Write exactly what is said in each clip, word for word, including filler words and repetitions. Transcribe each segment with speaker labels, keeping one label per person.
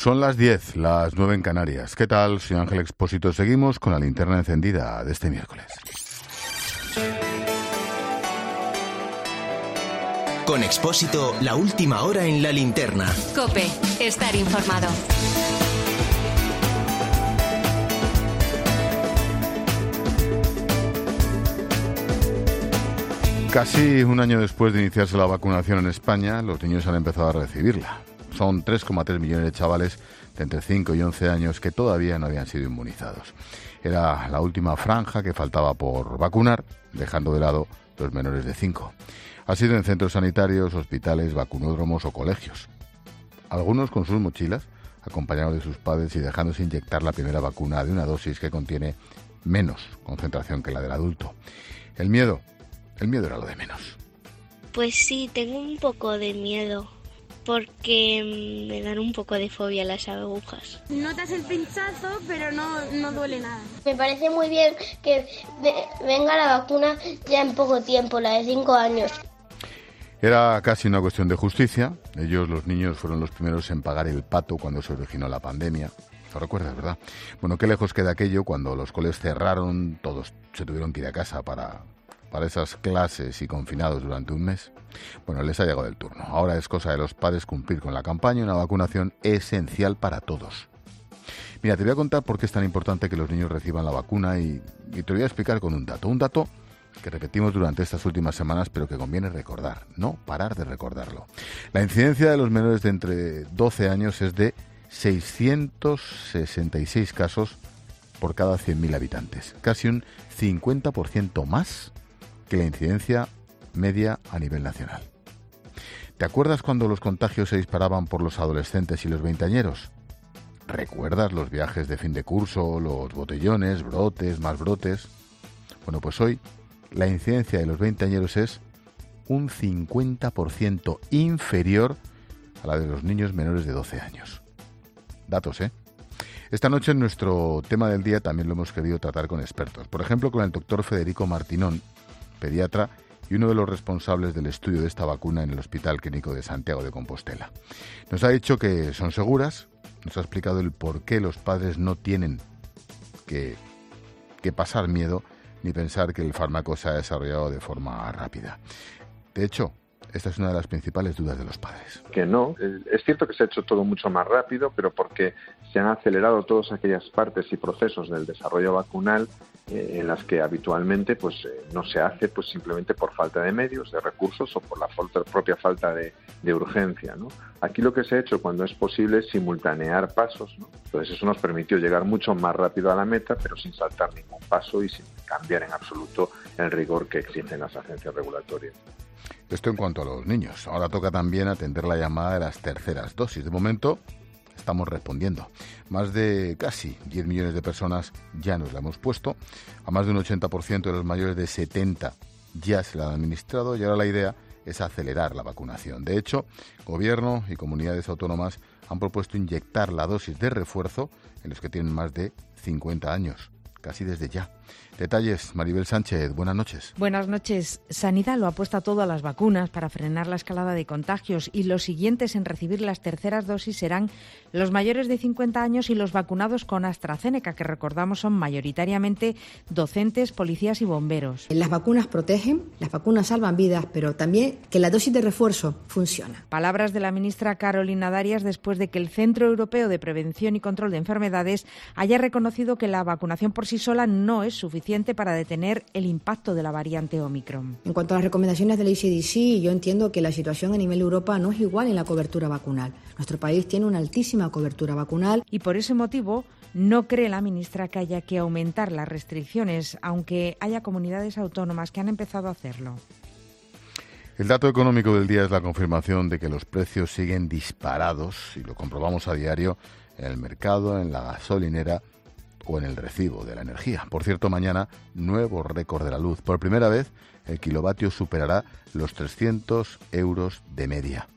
Speaker 1: Son las diez, las nueve en Canarias. ¿Qué tal? Soy Ángel Expósito. Seguimos con la linterna encendida de este miércoles.
Speaker 2: Con Expósito, la última hora en la linterna.
Speaker 3: COPE, estar informado.
Speaker 1: Casi un año después de iniciarse la vacunación en España, los niños han empezado a recibirla. Son tres coma tres millones de chavales de entre cinco y once años que todavía no habían sido inmunizados. Era la última franja que faltaba por vacunar, dejando de lado los menores de cinco. Ha sido en centros sanitarios, hospitales, vacunódromos o colegios. Algunos con sus mochilas, acompañados de sus padres y dejándose inyectar la primera vacuna de una dosis que contiene menos concentración que la del adulto. El miedo, el miedo era lo de menos.
Speaker 4: Pues sí, tengo un poco de miedo, porque me dan un poco de fobia las agujas.
Speaker 5: Notas el pinchazo, pero no, no duele nada.
Speaker 6: Me parece muy bien que venga la vacuna ya en poco tiempo, la de cinco años.
Speaker 1: Era casi una cuestión de justicia. Ellos, los niños, fueron los primeros en pagar el pato cuando se originó la pandemia. ¿Lo recuerdas, verdad? Bueno, qué lejos queda aquello cuando los coles cerraron, todos se tuvieron que ir a casa para, para esas clases y confinados durante un mes. Bueno, les ha llegado el turno. Ahora es cosa de los padres cumplir con la campaña, una vacunación esencial para todos. Mira, te voy a contar por qué es tan importante que los niños reciban la vacuna y, y te voy a explicar con un dato. Un dato que repetimos durante estas últimas semanas, pero que conviene recordar, no parar de recordarlo. La incidencia de los menores de entre doce años es de seiscientos sesenta y seis casos por cada cien mil habitantes, casi un cincuenta por ciento más que la incidencia media a nivel nacional. ¿Te acuerdas cuando los contagios se disparaban por los adolescentes y los veinteañeros? ¿Recuerdas los viajes de fin de curso, los botellones, brotes, más brotes? Bueno, pues hoy la incidencia de los veinteañeros es un cincuenta por ciento inferior a la de los niños menores de doce años. Datos, ¿eh? Esta noche en nuestro tema del día también lo hemos querido tratar con expertos. Por ejemplo, con el doctor Federico Martinón, pediatra y uno de los responsables del estudio de esta vacuna en el Hospital Clínico de Santiago de Compostela. Nos ha dicho que son seguras, nos ha explicado el por qué los padres no tienen que, que pasar miedo ni pensar que el fármaco se ha desarrollado de forma rápida. De hecho, esta es una de las principales dudas de los padres.
Speaker 7: Que no, es cierto que se ha hecho todo mucho más rápido, pero porque se han acelerado todas aquellas partes y procesos del desarrollo vacunal eh, en las que habitualmente pues eh, no se hace pues simplemente por falta de medios, de recursos o por la falta, propia falta de, de urgencia, ¿no? Aquí lo que se ha hecho cuando es posible es simultanear pasos, ¿no? Entonces eso nos permitió llegar mucho más rápido a la meta, pero sin saltar ningún paso y sin cambiar en absoluto el rigor que exigen las agencias regulatorias.
Speaker 1: Esto en cuanto a los niños. Ahora toca también atender la llamada de las terceras dosis. De momento estamos respondiendo. Más de casi diez millones de personas ya nos la hemos puesto. A más de un ochenta por ciento de los mayores de setenta ya se la han administrado y ahora la idea es acelerar la vacunación. De hecho, Gobierno y comunidades autónomas han propuesto inyectar la dosis de refuerzo en los que tienen más de cincuenta años, casi desde ya. Detalles, Maribel Sánchez, buenas noches.
Speaker 8: Buenas noches. Sanidad lo apuesta todo a las vacunas para frenar la escalada de contagios y los siguientes en recibir las terceras dosis serán los mayores de cincuenta años y los vacunados con AstraZeneca, que recordamos son mayoritariamente docentes, policías y bomberos.
Speaker 9: Las vacunas protegen, las vacunas salvan vidas, pero también que la dosis de refuerzo funciona.
Speaker 8: Palabras de la ministra Carolina Darias después de que el Centro Europeo de Prevención y Control de Enfermedades haya reconocido que la vacunación por sí sola no es suficiente para detener el impacto de la variante Omicron.
Speaker 9: En cuanto a las recomendaciones del E C D C, yo entiendo que la situación a nivel Europa no es igual en la cobertura vacunal. Nuestro país tiene una altísima cobertura vacunal.
Speaker 8: Y por ese motivo no cree la ministra que haya que aumentar las restricciones, aunque haya comunidades autónomas que han empezado a hacerlo.
Speaker 1: El dato económico del día es la confirmación de que los precios siguen disparados, y lo comprobamos a diario en el mercado, en la gasolinera o en el recibo de la energía. Por cierto, mañana, nuevo récord de la luz. Por primera vez, el kilovatio superará los trescientos euros de media.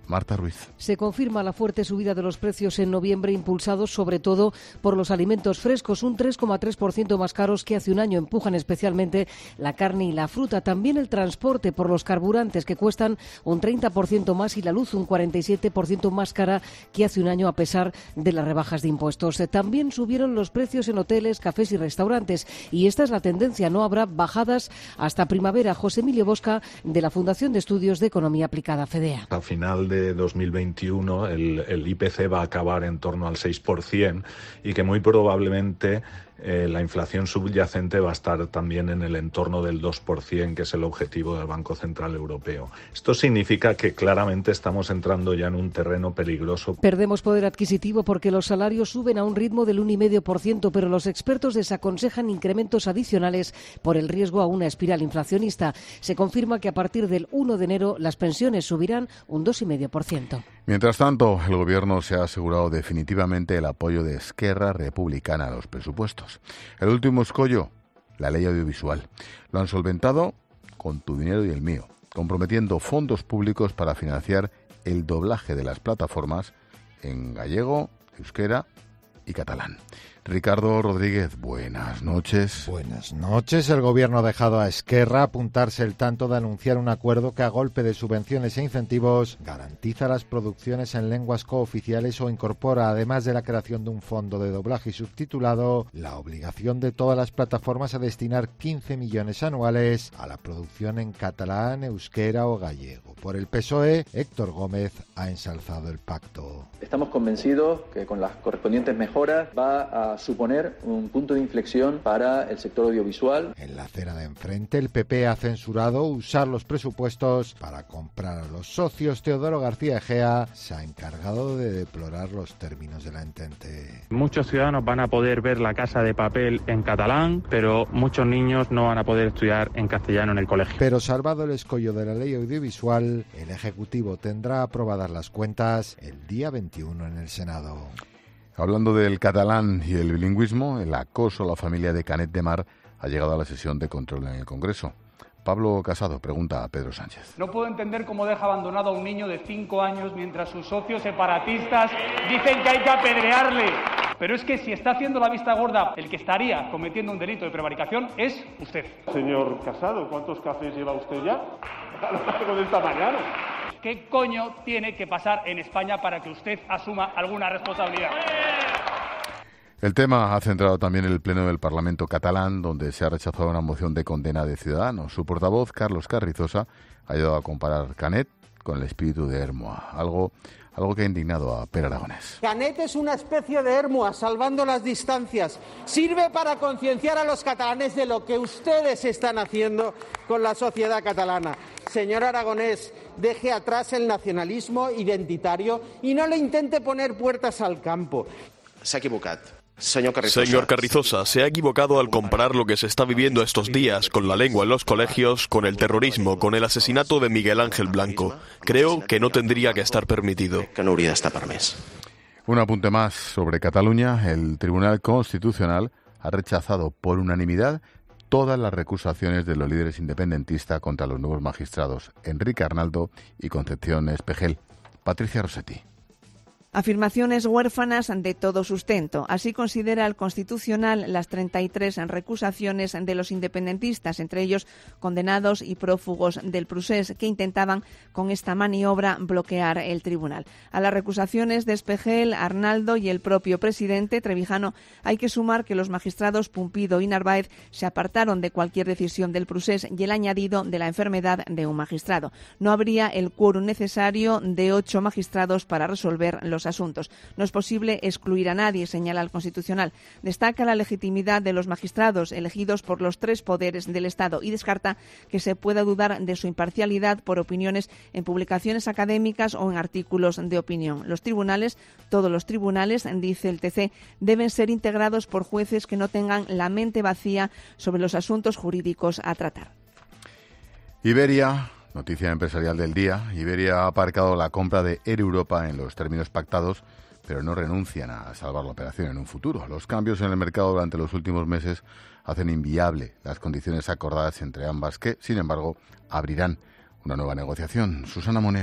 Speaker 1: Marta Ruiz.
Speaker 10: Se confirma la fuerte subida de los precios en noviembre, impulsados sobre todo por los alimentos frescos, un tres coma tres por ciento más caros que hace un año. Empujan especialmente la carne y la fruta. También el transporte por los carburantes, que cuestan un treinta por ciento más, y la luz un cuarenta y siete por ciento más cara que hace un año, a pesar de las rebajas de impuestos. También subieron los precios en hoteles, cafés y restaurantes. Y esta es la tendencia. No habrá bajadas hasta primavera. José Emilio Bosca, de la Fundación de Estudios de Economía Aplicada, FEDEA.
Speaker 11: A final de dos mil veintiuno el, el I P C va a acabar en torno al seis por ciento y que muy probablemente eh, la inflación subyacente va a estar también en el entorno del dos por ciento, que es el objetivo del Banco Central Europeo. Esto significa que claramente estamos entrando ya en un terreno peligroso.
Speaker 10: Perdemos poder adquisitivo porque los salarios suben a un ritmo del uno coma cinco por ciento, pero los expertos desaconsejan incrementos adicionales por el riesgo a una espiral inflacionista. Se confirma que a partir del uno de enero las pensiones subirán un dos coma cinco por ciento.
Speaker 1: Mientras tanto, el Gobierno se ha asegurado definitivamente el apoyo de Esquerra Republicana a los presupuestos. El último escollo, la ley audiovisual. Lo han solventado con tu dinero y el mío, comprometiendo fondos públicos para financiar el doblaje de las plataformas en gallego, euskera y catalán. Ricardo Rodríguez, buenas noches.
Speaker 12: Buenas noches. El Gobierno ha dejado a Esquerra apuntarse el tanto de anunciar un acuerdo que, a golpe de subvenciones e incentivos, garantiza las producciones en lenguas cooficiales o incorpora, además de la creación de un fondo de doblaje y subtitulado, la obligación de todas las plataformas a destinar quince millones anuales a la producción en catalán, euskera o gallego. Por el P S O E, Héctor Gómez ha ensalzado el pacto.
Speaker 13: Estamos convencidos que con las correspondientes mejoras va a suponer un punto de inflexión para el sector audiovisual.
Speaker 12: En la acera de enfrente, el P P ha censurado usar los presupuestos para comprar a los socios. Teodoro García Egea se ha encargado de deplorar los términos de la entente.
Speaker 14: Muchos ciudadanos van a poder ver La Casa de Papel en catalán, pero muchos niños no van a poder estudiar en castellano en el colegio.
Speaker 12: Pero salvado el escollo de la ley audiovisual, el Ejecutivo tendrá aprobadas las cuentas el día veintiuno en el Senado.
Speaker 1: Hablando del catalán y el bilingüismo, el acoso a la familia de Canet de Mar ha llegado a la sesión de control en el Congreso. Pablo Casado pregunta a Pedro Sánchez.
Speaker 15: No puedo entender cómo deja abandonado a un niño de cinco años mientras sus socios separatistas dicen que hay que apedrearle. Pero es que si está haciendo la vista gorda, el que estaría cometiendo un delito de prevaricación es usted.
Speaker 16: Señor Casado, ¿cuántos cafés lleva usted ya? A lo largo de esta mañana.
Speaker 15: ¿Qué coño tiene que pasar en España para que usted asuma alguna responsabilidad?
Speaker 1: El tema ha centrado también el Pleno del Parlamento catalán, donde se ha rechazado una moción de condena de Ciudadanos. Su portavoz, Carlos Carrizosa, ha ayudado a comparar Canet con el espíritu de Hermoa, algo, algo que ha indignado a Pere Aragonés.
Speaker 17: Canet es una especie de Hermoa, salvando las distancias. Sirve para concienciar a los catalanes de lo que ustedes están haciendo con la sociedad catalana. Señor Aragonés, deje atrás el nacionalismo identitario y no le intente poner puertas al campo.
Speaker 18: S'ha equivocat. Señor Carrizosa.
Speaker 19: Señor Carrizosa, se ha equivocado al comparar lo que se está viviendo estos días con la lengua en los colegios, con el terrorismo, con el asesinato de Miguel Ángel Blanco. Creo que no tendría que estar permitido.
Speaker 18: Que no hauria d'estar permès.
Speaker 1: Un apunte más sobre Cataluña. El Tribunal Constitucional ha rechazado por unanimidad todas las recusaciones de los líderes independentistas contra los nuevos magistrados Enrique Arnaldo y Concepción Espejel. Patricia Rossetti.
Speaker 20: Afirmaciones huérfanas de todo sustento. Así considera el Constitucional las treinta y tres recusaciones de los independentistas, entre ellos condenados y prófugos del procés, que intentaban con esta maniobra bloquear el tribunal. A las recusaciones de Espejel, Arnaldo y el propio presidente Trevijano hay que sumar que los magistrados Pumpido y Narváez se apartaron de cualquier decisión del procés y el añadido de la enfermedad de un magistrado. No habría el quórum necesario de ocho magistrados para resolver los asuntos. No es posible excluir a nadie, señala el Constitucional. Destaca la legitimidad de los magistrados elegidos por los tres poderes del Estado y descarta que se pueda dudar de su imparcialidad por opiniones en publicaciones académicas o en artículos de opinión. Los tribunales, todos los tribunales, dice el T C, deben ser integrados por jueces que no tengan la mente vacía sobre los asuntos jurídicos a tratar.
Speaker 1: Iberia. Noticia empresarial del día. Iberia ha aparcado la compra de Air Europa en los términos pactados, pero no renuncian a salvar la operación en un futuro. Los cambios en el mercado durante los últimos meses hacen inviable las condiciones acordadas entre ambas, que, sin embargo, abrirán una nueva negociación. Susana Moneo.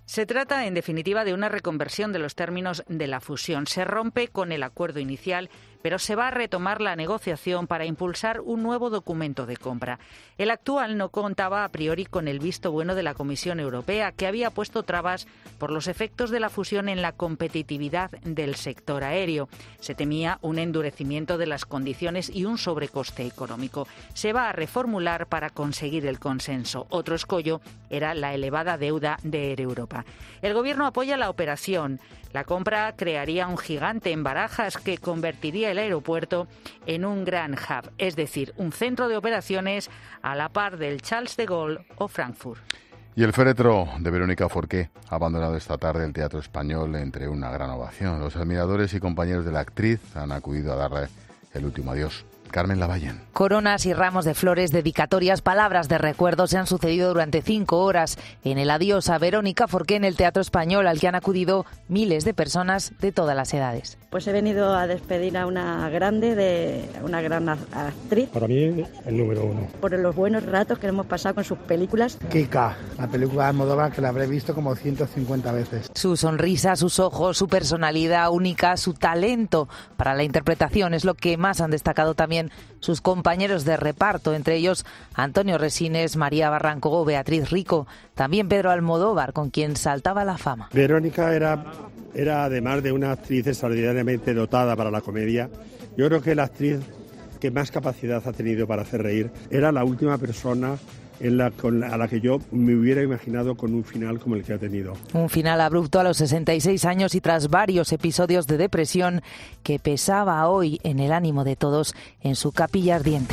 Speaker 21: Se trata, en definitiva, de una reconversión de los términos de la fusión. Se rompe con el acuerdo inicial, pero se va a retomar la negociación para impulsar un nuevo documento de compra. El actual no contaba a priori con el visto bueno de la Comisión Europea, que había puesto trabas por los efectos de la fusión en la competitividad del sector aéreo. Se temía un endurecimiento de las condiciones y un sobrecoste económico. Se va a reformular para conseguir el consenso. Otro escollo era la elevada deuda de Air Europa. El Gobierno apoya la operación. La compra crearía un gigante en Barajas que convertiría el aeropuerto en un gran hub, es decir, un centro de operaciones a la par del Charles de Gaulle o Frankfurt.
Speaker 1: Y el féretro de Verónica Forqué ha abandonado esta tarde el Teatro Español entre una gran ovación. Los admiradores y compañeros de la actriz han acudido a darle el último adiós. Carmen Lavallen.
Speaker 22: Coronas y ramos de flores, dedicatorias, palabras de recuerdo se han sucedido durante cinco horas en el adiós a Verónica Forqué en el Teatro Español, al que han acudido miles de personas de todas las edades.
Speaker 23: Pues he venido a despedir a una grande, de una gran actriz.
Speaker 24: Para mí, el número uno.
Speaker 23: Por los buenos ratos que hemos pasado con sus películas.
Speaker 25: Kika, la película de Almodóvar, que la habré visto como ciento cincuenta veces.
Speaker 22: Su sonrisa, sus ojos, su personalidad única, su talento para la interpretación es lo que más han destacado también sus compañeros de reparto, entre ellos Antonio Resines, María Barranco o Beatriz Rico, también Pedro Almodóvar, con quien saltaba la fama.
Speaker 24: Verónica era, era además de una actriz extraordinariamente dotada para la comedia, yo creo que la actriz que más capacidad ha tenido para hacer reír era la última persona en la, con la, a la que yo me hubiera imaginado con un final como el que ha tenido.
Speaker 22: Un final abrupto a los sesenta y seis años y tras varios episodios de depresión que pesaba hoy en el ánimo de todos en su capilla ardiente.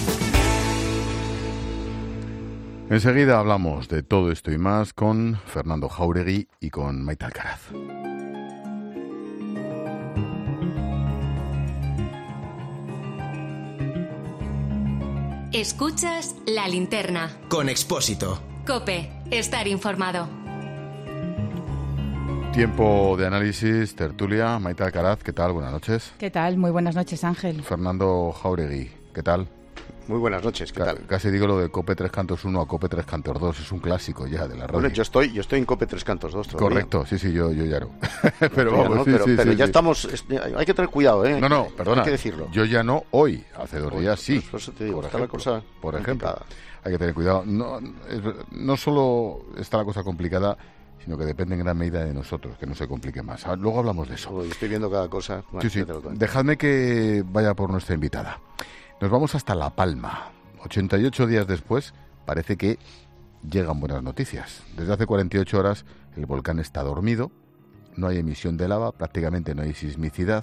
Speaker 1: Enseguida hablamos de todo esto y más con Fernando Jáuregui y con Maite Alcaraz.
Speaker 3: Escuchas La Linterna.
Speaker 2: Con Expósito.
Speaker 3: COPE. Estar informado.
Speaker 1: Tiempo de análisis, tertulia. Maite Alcaraz, ¿qué tal? Buenas noches.
Speaker 26: ¿Qué tal? Muy buenas noches, Ángel.
Speaker 1: Fernando Jáuregui, ¿qué tal?
Speaker 27: Muy buenas noches, ¿qué tal?
Speaker 1: Casi digo lo de COPE Tres Cantos uno a COPE Tres Cantos dos, es un clásico ya de la radio.
Speaker 27: Bueno, yo estoy, yo estoy en COPE Tres Cantos dos todavía.
Speaker 1: Correcto, sí, sí, yo, yo ya no. pero
Speaker 27: ya
Speaker 1: vamos,
Speaker 27: no,
Speaker 1: sí,
Speaker 27: pero,
Speaker 1: sí,
Speaker 27: pero
Speaker 1: sí,
Speaker 27: ya
Speaker 1: sí.
Speaker 27: estamos, hay que tener cuidado, ¿eh?
Speaker 1: No, no, perdona,
Speaker 27: hay que decirlo.
Speaker 1: Yo ya no hoy, hace dos días sí.
Speaker 27: Pues por eso te digo,
Speaker 1: por
Speaker 27: está
Speaker 1: ejemplo,
Speaker 27: la cosa
Speaker 1: por ejemplo,
Speaker 27: complicada.
Speaker 1: Hay que tener cuidado. No, es, no solo está la cosa complicada, sino que depende en gran medida de nosotros, que no se complique más. Luego hablamos de eso.
Speaker 27: Uy, estoy viendo cada cosa. Bueno,
Speaker 1: sí, sí. Dejadme que vaya por nuestra invitada. Nos vamos hasta La Palma. ochenta y ocho días después, parece que llegan buenas noticias. Desde hace cuarenta y ocho horas el volcán está dormido, no hay emisión de lava, prácticamente no hay sismicidad,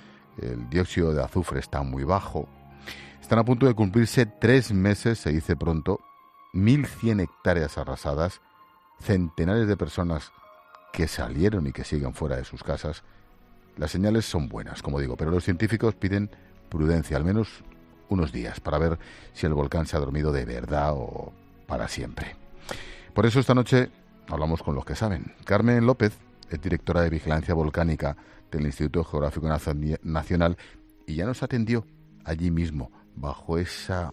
Speaker 1: el dióxido de azufre está muy bajo. Están a punto de cumplirse tres meses, se dice pronto, mil cien hectáreas arrasadas, centenares de personas que salieron y que siguen fuera de sus casas. Las señales son buenas, como digo, pero los científicos piden prudencia, al menos unos días, para ver si el volcán se ha dormido de verdad o para siempre. Por eso esta noche hablamos con los que saben. Carmen López es directora de Vigilancia Volcánica del Instituto Geográfico Nacional y ya nos atendió allí mismo, bajo esa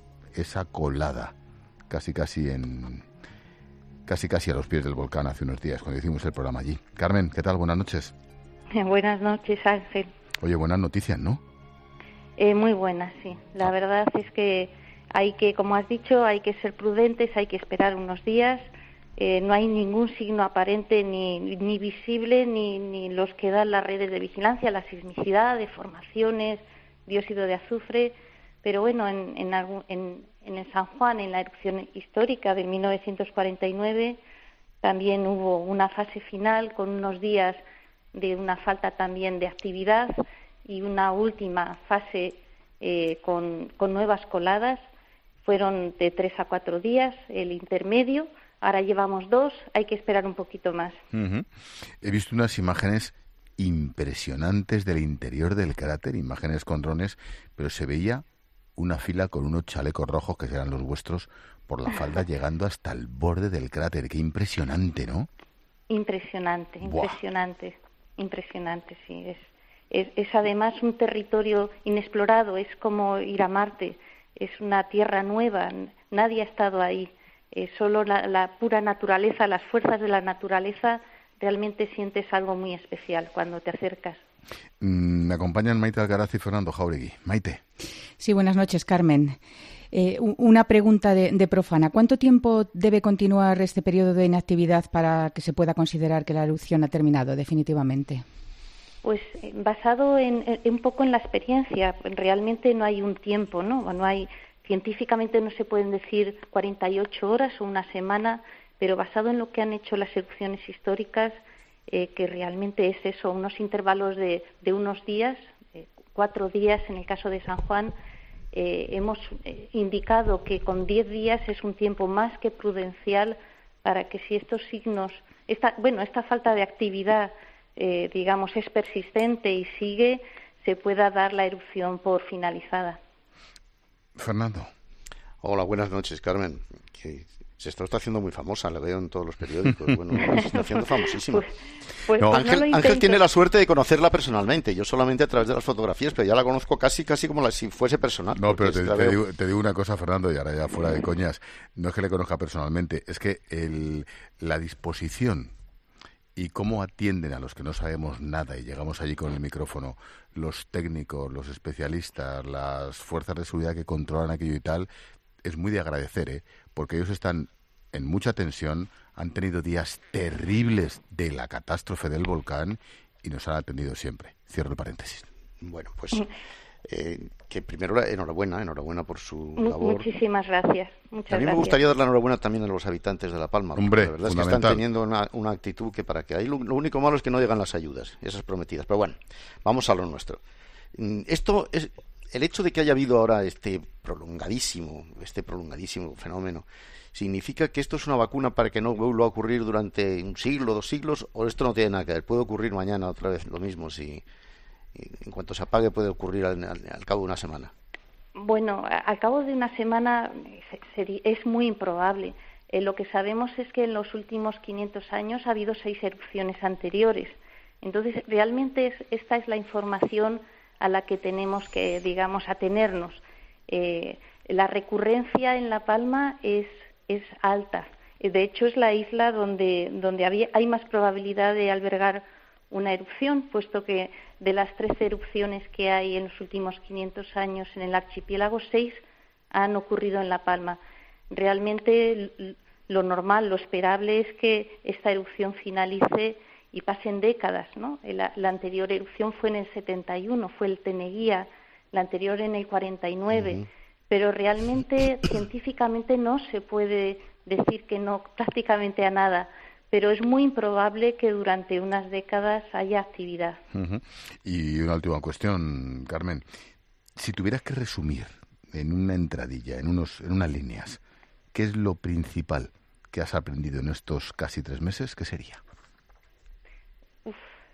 Speaker 1: esa colada, casi casi en casi casi a los pies del volcán hace unos días, cuando hicimos el programa allí. Carmen, ¿qué tal? Buenas noches.
Speaker 28: Buenas noches, Ángel.
Speaker 1: Oye, buenas noticias, ¿no?
Speaker 28: Eh, muy buenas, sí. La verdad es que hay que, como has dicho, hay que ser prudentes, hay que esperar unos días. Eh, no hay ningún signo aparente ni, ni visible, ni, ni los que dan las redes de vigilancia, la sismicidad, deformaciones, dióxido de azufre. Pero bueno, en, en, algún, en, en el San Juan, en la erupción histórica de mil novecientos cuarenta y nueve, también hubo una fase final con unos días de una falta también de actividad y una última fase eh, con, con nuevas coladas. Fueron de tres a cuatro días el intermedio. Ahora llevamos dos, hay que esperar un poquito más.
Speaker 1: Uh-huh. He visto unas imágenes impresionantes del interior del cráter, imágenes con drones, pero se veía una fila con unos chalecos rojos, que serán los vuestros, por la falda llegando hasta el borde del cráter. Qué impresionante, ¿no?
Speaker 28: Impresionante,
Speaker 1: Buah.
Speaker 28: impresionante, impresionante, sí. Es, es, es además un territorio inexplorado, es como ir a Marte, es una tierra nueva, nadie ha estado ahí. eh, solo la, la pura naturaleza, las fuerzas de la naturaleza, realmente sientes algo muy especial cuando te acercas.
Speaker 1: Mm, me acompañan Maite Algaraz y Fernando Jáuregui. Maite.
Speaker 26: Sí, buenas noches, Carmen. Eh, una pregunta de, de profana. ¿Cuánto tiempo debe continuar este periodo de inactividad para que se pueda considerar que la erupción ha terminado definitivamente?
Speaker 28: Pues eh, basado en, en un poco en la experiencia, realmente no hay un tiempo, ¿no? No hay, científicamente no se pueden decir cuarenta y ocho horas o una semana, pero basado en lo que han hecho las erupciones históricas, eh, que realmente es eso, unos intervalos de, de unos días, eh, cuatro días en el caso de San Juan. Eh, hemos eh, indicado que con diez días es un tiempo más que prudencial para que si estos signos, esta, bueno, esta falta de actividad, eh, digamos, es persistente y sigue, se pueda dar la erupción por finalizada.
Speaker 1: Fernando.
Speaker 27: Hola, buenas noches, Carmen. Que se está haciendo muy famosa, la veo en todos los periódicos. Bueno, se está haciendo famosísima.
Speaker 28: Pues, pues,
Speaker 27: no,
Speaker 28: pues
Speaker 27: Ángel,
Speaker 28: no
Speaker 27: Ángel tiene la suerte de conocerla personalmente. Yo solamente a través de las fotografías, pero ya la conozco casi casi como la, si fuese personal.
Speaker 1: No, pero te,
Speaker 27: te,
Speaker 1: te, digo, te digo una cosa, Fernando, y ahora ya fuera de coñas. No es que le conozca personalmente, es que el, la disposición y cómo atienden a los que no sabemos nada y llegamos allí con el micrófono, los técnicos, los especialistas, las fuerzas de seguridad que controlan aquello y tal, es muy de agradecer, ¿eh? Porque ellos están en mucha tensión, han tenido días terribles de la catástrofe del volcán y nos han atendido siempre. Cierro el paréntesis.
Speaker 27: Bueno, pues eh, que primero enhorabuena, enhorabuena por su
Speaker 28: M-
Speaker 27: labor.
Speaker 28: Muchísimas gracias. Muchas
Speaker 27: a mí me
Speaker 28: gracias.
Speaker 27: gustaría dar la enhorabuena también a los habitantes de La Palma.
Speaker 1: Hombre,
Speaker 27: la verdad es que están teniendo una, una actitud que para que hay lo, lo único malo es que no llegan las ayudas, esas prometidas. Pero bueno, vamos a lo nuestro. Esto es el hecho de que haya habido ahora este prolongadísimo, este prolongadísimo fenómeno. ¿Significa que esto es una vacuna para que no vuelva a ocurrir durante un siglo, dos siglos? ¿O esto no tiene nada que ver? Puede ocurrir mañana otra vez lo mismo. Si en cuanto se apague puede ocurrir al, al, al cabo de una semana.
Speaker 28: Bueno, al cabo de una semana es muy improbable. Eh, lo que sabemos es que en los últimos quinientos años ha habido seis erupciones anteriores. Entonces, realmente es, esta es la información a la que tenemos que, digamos, atenernos. Eh, la recurrencia en La Palma es es alta. De hecho, es la isla donde, donde había, hay más probabilidad de albergar una erupción, puesto que de las trece erupciones que hay en los últimos quinientos años en el archipiélago, seis han ocurrido en La Palma. Realmente lo normal, lo esperable es que esta erupción finalice y pasen décadas, ¿no? La, la anterior erupción fue en el setenta y uno, fue el Teneguía, la anterior en el cuarenta y nueve. Uh-huh. Pero realmente, científicamente, no se puede decir que no prácticamente a nada, pero es muy improbable que durante unas décadas haya actividad.
Speaker 1: Uh-huh. Y una última cuestión, Carmen. Si tuvieras que resumir en una entradilla, en, unos, en unas líneas, ¿qué es lo principal que has aprendido en estos casi tres meses? ¿Qué sería?
Speaker 28: Uf.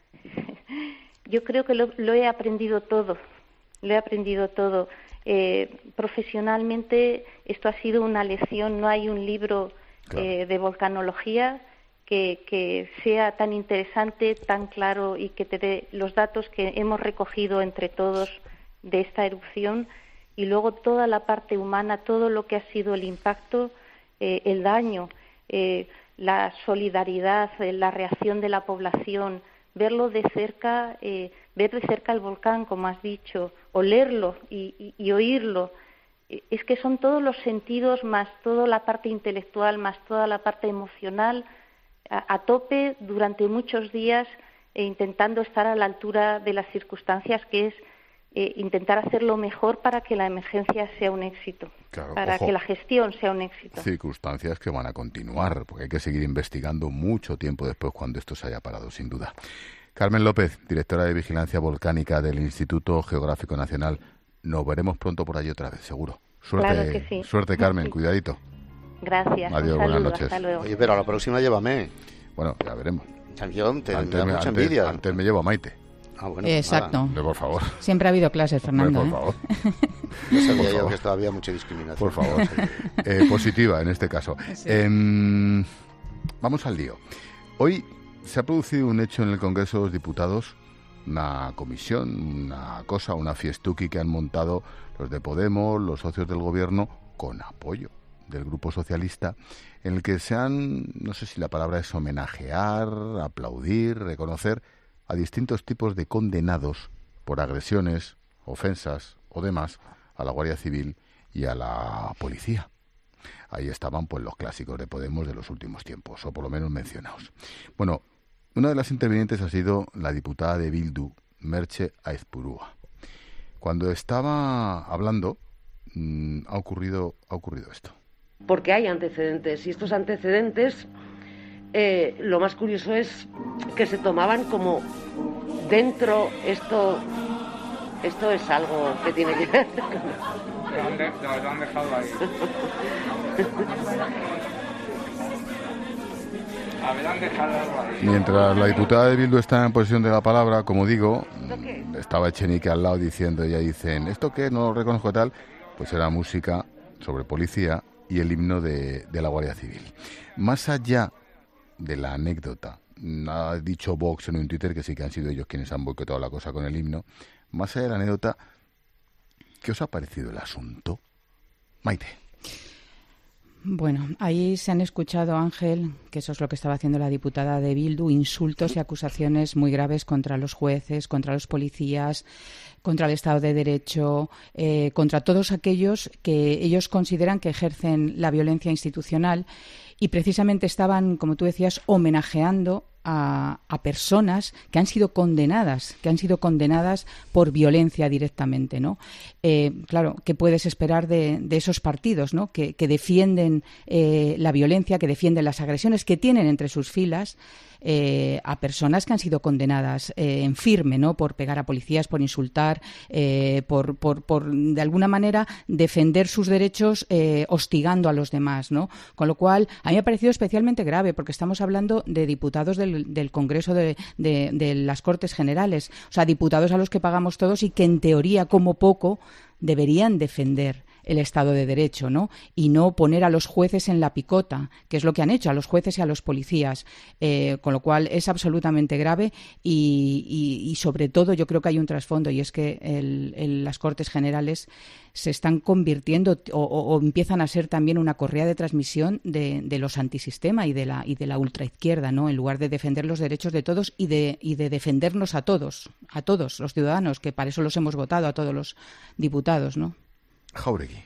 Speaker 28: Yo creo que lo, lo he aprendido todo, lo he aprendido todo. Eh, profesionalmente esto ha sido una lección, no hay un libro claro. eh, de volcanología que, que sea tan interesante, tan claro y que te dé los datos que hemos recogido entre todos de esta erupción y luego toda la parte humana, todo lo que ha sido el impacto, eh, el daño, eh, la solidaridad, eh, la reacción de la población, verlo de cerca, eh, ver de cerca el volcán, como has dicho, olerlo y, y, y oírlo. Es que son todos los sentidos, más toda la parte intelectual, más toda la parte emocional, a, a tope durante muchos días, e intentando estar a la altura de las circunstancias, que es eh, intentar hacerlo mejor para que la emergencia sea un éxito,
Speaker 1: claro,
Speaker 28: para
Speaker 1: ojo,
Speaker 28: que la gestión sea un éxito.
Speaker 1: Circunstancias que van a continuar, porque hay que seguir investigando mucho tiempo después cuando esto se haya parado, sin duda. Carmen López, directora de Vigilancia Volcánica del Instituto Geográfico Nacional. Nos veremos pronto por allí otra vez, seguro. Suerte,
Speaker 28: claro que sí.
Speaker 1: Suerte, Carmen, cuidadito.
Speaker 28: Gracias.
Speaker 1: Adiós,
Speaker 28: un saludo,
Speaker 1: buenas noches.
Speaker 28: Hasta luego.
Speaker 27: Oye, pero a la próxima llévame.
Speaker 1: Bueno, ya veremos.
Speaker 27: Yo te,
Speaker 1: antes,
Speaker 27: me da
Speaker 1: me,
Speaker 27: mucha
Speaker 1: antes,
Speaker 27: envidia.
Speaker 1: Antes me llevo a Maite.
Speaker 27: Ah, bueno,
Speaker 26: exacto.
Speaker 1: Hombre, por favor.
Speaker 26: Siempre ha habido clases, Fernando.
Speaker 1: Hombre, por favor.
Speaker 27: Yo sabía por yo favor. que todavía mucha discriminación.
Speaker 1: Por favor. eh, positiva, en este caso. Sí. Eh, vamos al lío. Hoy se ha producido un hecho en el Congreso de los Diputados, una comisión, una cosa, una fiestuki que han montado los de Podemos, los socios del Gobierno, con apoyo del Grupo Socialista, en el que se han, no sé si la palabra es homenajear, aplaudir, reconocer a distintos tipos de condenados por agresiones, ofensas o demás a la Guardia Civil y a la policía. Ahí estaban pues los clásicos de Podemos de los últimos tiempos, o por lo menos mencionados. Bueno, una de las intervinientes ha sido la diputada de Bildu, Merche Aizpurúa. Cuando estaba hablando, mmm, ha ocurrido, ha ocurrido esto.
Speaker 4: Porque hay antecedentes, y estos antecedentes, eh, lo más curioso es que se tomaban como dentro, esto, esto es algo que tiene que ver.
Speaker 15: Lo han, de, lo han dejado ahí. A ver, han dejado algo ahí.
Speaker 1: Mientras la diputada de Bildu está en posesión de la palabra, como digo, estaba Echenique al lado diciendo, ella dicen, ¿esto qué? No lo reconozco tal. Pues era música sobre policía y el himno de, de la Guardia Civil. Más allá de la anécdota, ha dicho Vox en un Twitter que sí que han sido ellos quienes han boicotado la cosa con el himno. Más allá de la anécdota, ¿qué os ha parecido el asunto? Maite.
Speaker 26: Bueno, ahí se han escuchado, Ángel, que eso es lo que estaba haciendo la diputada de Bildu, insultos y acusaciones muy graves contra los jueces, contra los policías, contra el Estado de Derecho, eh, contra todos aquellos que ellos consideran que ejercen la violencia institucional, y precisamente estaban, como tú decías, homenajeando a, a personas que han sido condenadas, que han sido condenadas por violencia directamente, ¿no? Eh, claro, ¿qué puedes esperar de, de esos partidos, ¿no? Que, que defienden eh, la violencia, que defienden las agresiones, que tienen entre sus filas eh, a personas que han sido condenadas eh, en firme, ¿no? Por pegar a policías, por insultar, eh, por, por, por de alguna manera defender sus derechos eh, hostigando a los demás, ¿no? Con lo cual, a mí me ha parecido especialmente grave, porque estamos hablando de diputados del, del Congreso de, de, de las Cortes Generales, o sea, diputados a los que pagamos todos y que en teoría, como poco, deberían defender el Estado de Derecho, ¿no? Y no poner a los jueces en la picota, que es lo que han hecho a los jueces y a los policías, eh, con lo cual es absolutamente grave y, y, y sobre todo yo creo que hay un trasfondo, y es que el, el, las Cortes Generales se están convirtiendo o, o, o empiezan a ser también una correa de transmisión de, de los antisistema y de la y de la ultraizquierda, ¿no? En lugar de defender los derechos de todos y de y de defendernos a todos, a todos los ciudadanos, que para eso los hemos votado, a todos los diputados, ¿no?
Speaker 1: Jáuregui.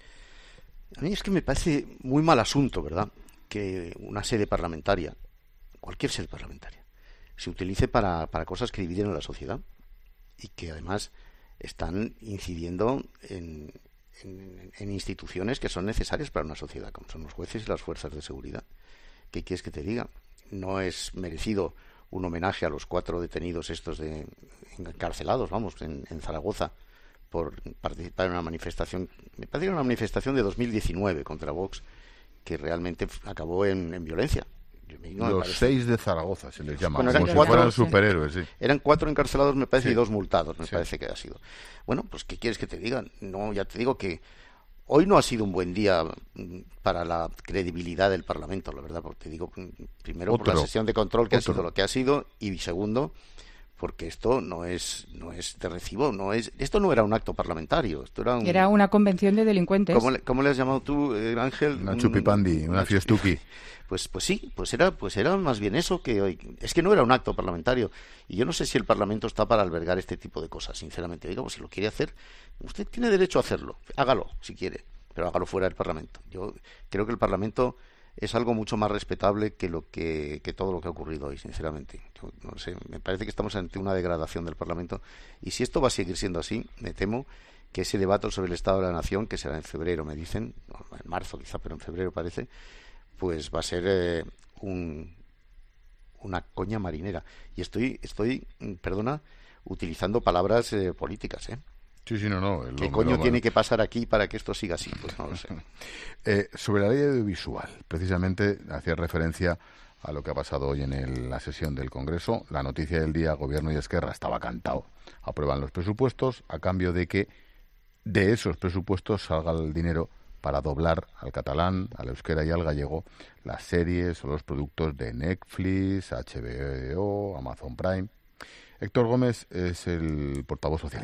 Speaker 27: A mí es que me parece muy mal asunto, ¿verdad?, que una sede parlamentaria, cualquier sede parlamentaria, se utilice para, para cosas que dividen a la sociedad y que además están incidiendo en, en, en instituciones que son necesarias para una sociedad, como son los jueces y las fuerzas de seguridad. ¿Qué quieres que te diga? No es merecido un homenaje a los cuatro detenidos estos de encarcelados, vamos, en, en Zaragoza, por participar en una manifestación, me parece que era una manifestación de dos mil diecinueve contra Vox, que realmente acabó en, en violencia.
Speaker 1: No los seis de Zaragoza se les llama,
Speaker 27: bueno,
Speaker 1: como si cuatro, fueran superhéroes, sí.
Speaker 27: Eran cuatro encarcelados, me parece,
Speaker 1: sí.
Speaker 27: y dos multados, me
Speaker 1: sí.
Speaker 27: parece que ha sido. Bueno, pues ¿qué quieres que te diga? No, ya te digo que hoy no ha sido un buen día para la credibilidad del Parlamento, la verdad, porque te digo, primero Otro. por la sesión de control que Otro. ha sido lo que ha sido, y segundo, porque esto no es no es de recibo, no es esto no era un acto parlamentario, esto era un,
Speaker 26: era una convención de delincuentes.
Speaker 27: ¿Cómo le, cómo le has llamado tú, eh, Ángel?
Speaker 1: Una chupipandi, una, una fiestuki.
Speaker 27: Pues pues sí, pues era pues era más bien eso, que hoy es que no era un acto parlamentario, y yo no sé si el Parlamento está para albergar este tipo de cosas, sinceramente. Digo, pues si lo quiere hacer, usted tiene derecho a hacerlo, hágalo si quiere, pero hágalo fuera del Parlamento. Yo creo que el Parlamento es algo mucho más respetable que lo que, que todo lo que ha ocurrido hoy, sinceramente. Yo no sé, me parece que estamos ante una degradación del Parlamento, y si esto va a seguir siendo así, me temo que ese debate sobre el Estado de la Nación, que será en febrero, me dicen, en marzo quizá, pero en febrero parece, pues va a ser eh, un, una coña marinera. Y estoy, estoy, perdona, utilizando palabras eh, políticas, ¿eh?
Speaker 1: Sí, sí, no, no.
Speaker 27: ¿Qué coño tiene que pasar aquí para que esto siga así? Pues no lo sé.
Speaker 1: eh, sobre la ley audiovisual, precisamente hacía referencia a lo que ha pasado hoy en el, la sesión del Congreso. La noticia del día, Gobierno y Esquerra, estaba cantado. Aprueban los presupuestos a cambio de que de esos presupuestos salga el dinero para doblar al catalán, al euskera y al gallego las series o los productos de Netflix, H B O, Amazon Prime. Héctor Gómez es el portavoz socialista.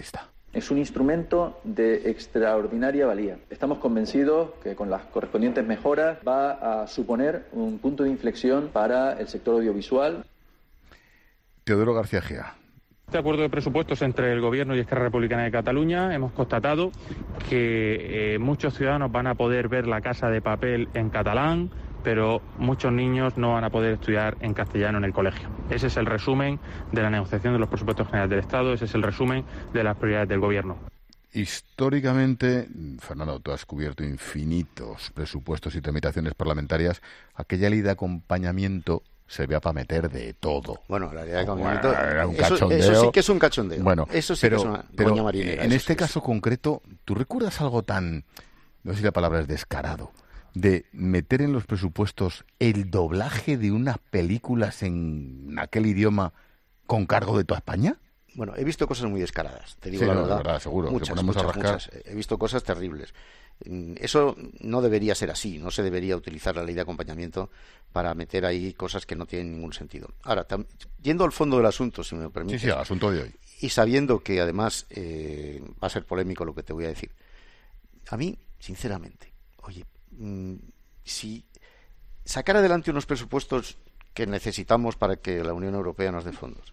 Speaker 5: Es un instrumento de extraordinaria valía. Estamos convencidos que con las correspondientes mejoras va a suponer un punto de inflexión para el sector audiovisual.
Speaker 1: Teodoro García Egea.
Speaker 14: Este acuerdo de presupuestos entre el Gobierno y Esquerra Republicana de Cataluña hemos constatado que eh, muchos ciudadanos van a poder ver La Casa de Papel en catalán, pero muchos niños no van a poder estudiar en castellano en el colegio. Ese es el resumen de la negociación de los presupuestos generales del Estado, ese es el resumen de las prioridades del Gobierno.
Speaker 1: Históricamente, Fernando, tú has cubierto infinitos presupuestos y tramitaciones parlamentarias. Aquella ley de acompañamiento servía para meter de todo.
Speaker 27: Bueno, la ley de acompañamiento
Speaker 1: bueno, era un
Speaker 27: eso,
Speaker 1: cachondeo.
Speaker 27: Eso sí que es un cachondeo.
Speaker 1: Bueno,
Speaker 27: eso sí
Speaker 1: pero,
Speaker 27: que es una
Speaker 1: pero
Speaker 27: coña marinera.
Speaker 1: En
Speaker 27: eso
Speaker 1: este
Speaker 27: sí
Speaker 1: caso
Speaker 27: es.
Speaker 1: concreto, ¿tú recuerdas algo tan, no sé si la palabra es descarado, de meter en los presupuestos el doblaje de unas películas en aquel idioma con cargo de toda España?
Speaker 27: Bueno, he visto cosas muy descaradas, te digo
Speaker 1: sí,
Speaker 27: la
Speaker 1: no,
Speaker 27: verdad.
Speaker 1: De verdad, seguro.
Speaker 27: Muchas,
Speaker 1: que ponemos
Speaker 27: muchas,
Speaker 1: a rascar.
Speaker 27: muchas. He visto cosas terribles. Eso no debería ser así, no se debería utilizar la ley de acompañamiento para meter ahí cosas que no tienen ningún sentido. Ahora, tam, yendo al fondo del asunto, si me lo permites.
Speaker 1: Sí, sí, al asunto de hoy.
Speaker 27: Y sabiendo que además eh, va a ser polémico lo que te voy a decir. A mí, sinceramente, oye, mmm, si sacar adelante unos presupuestos que necesitamos para que la Unión Europea nos dé fondos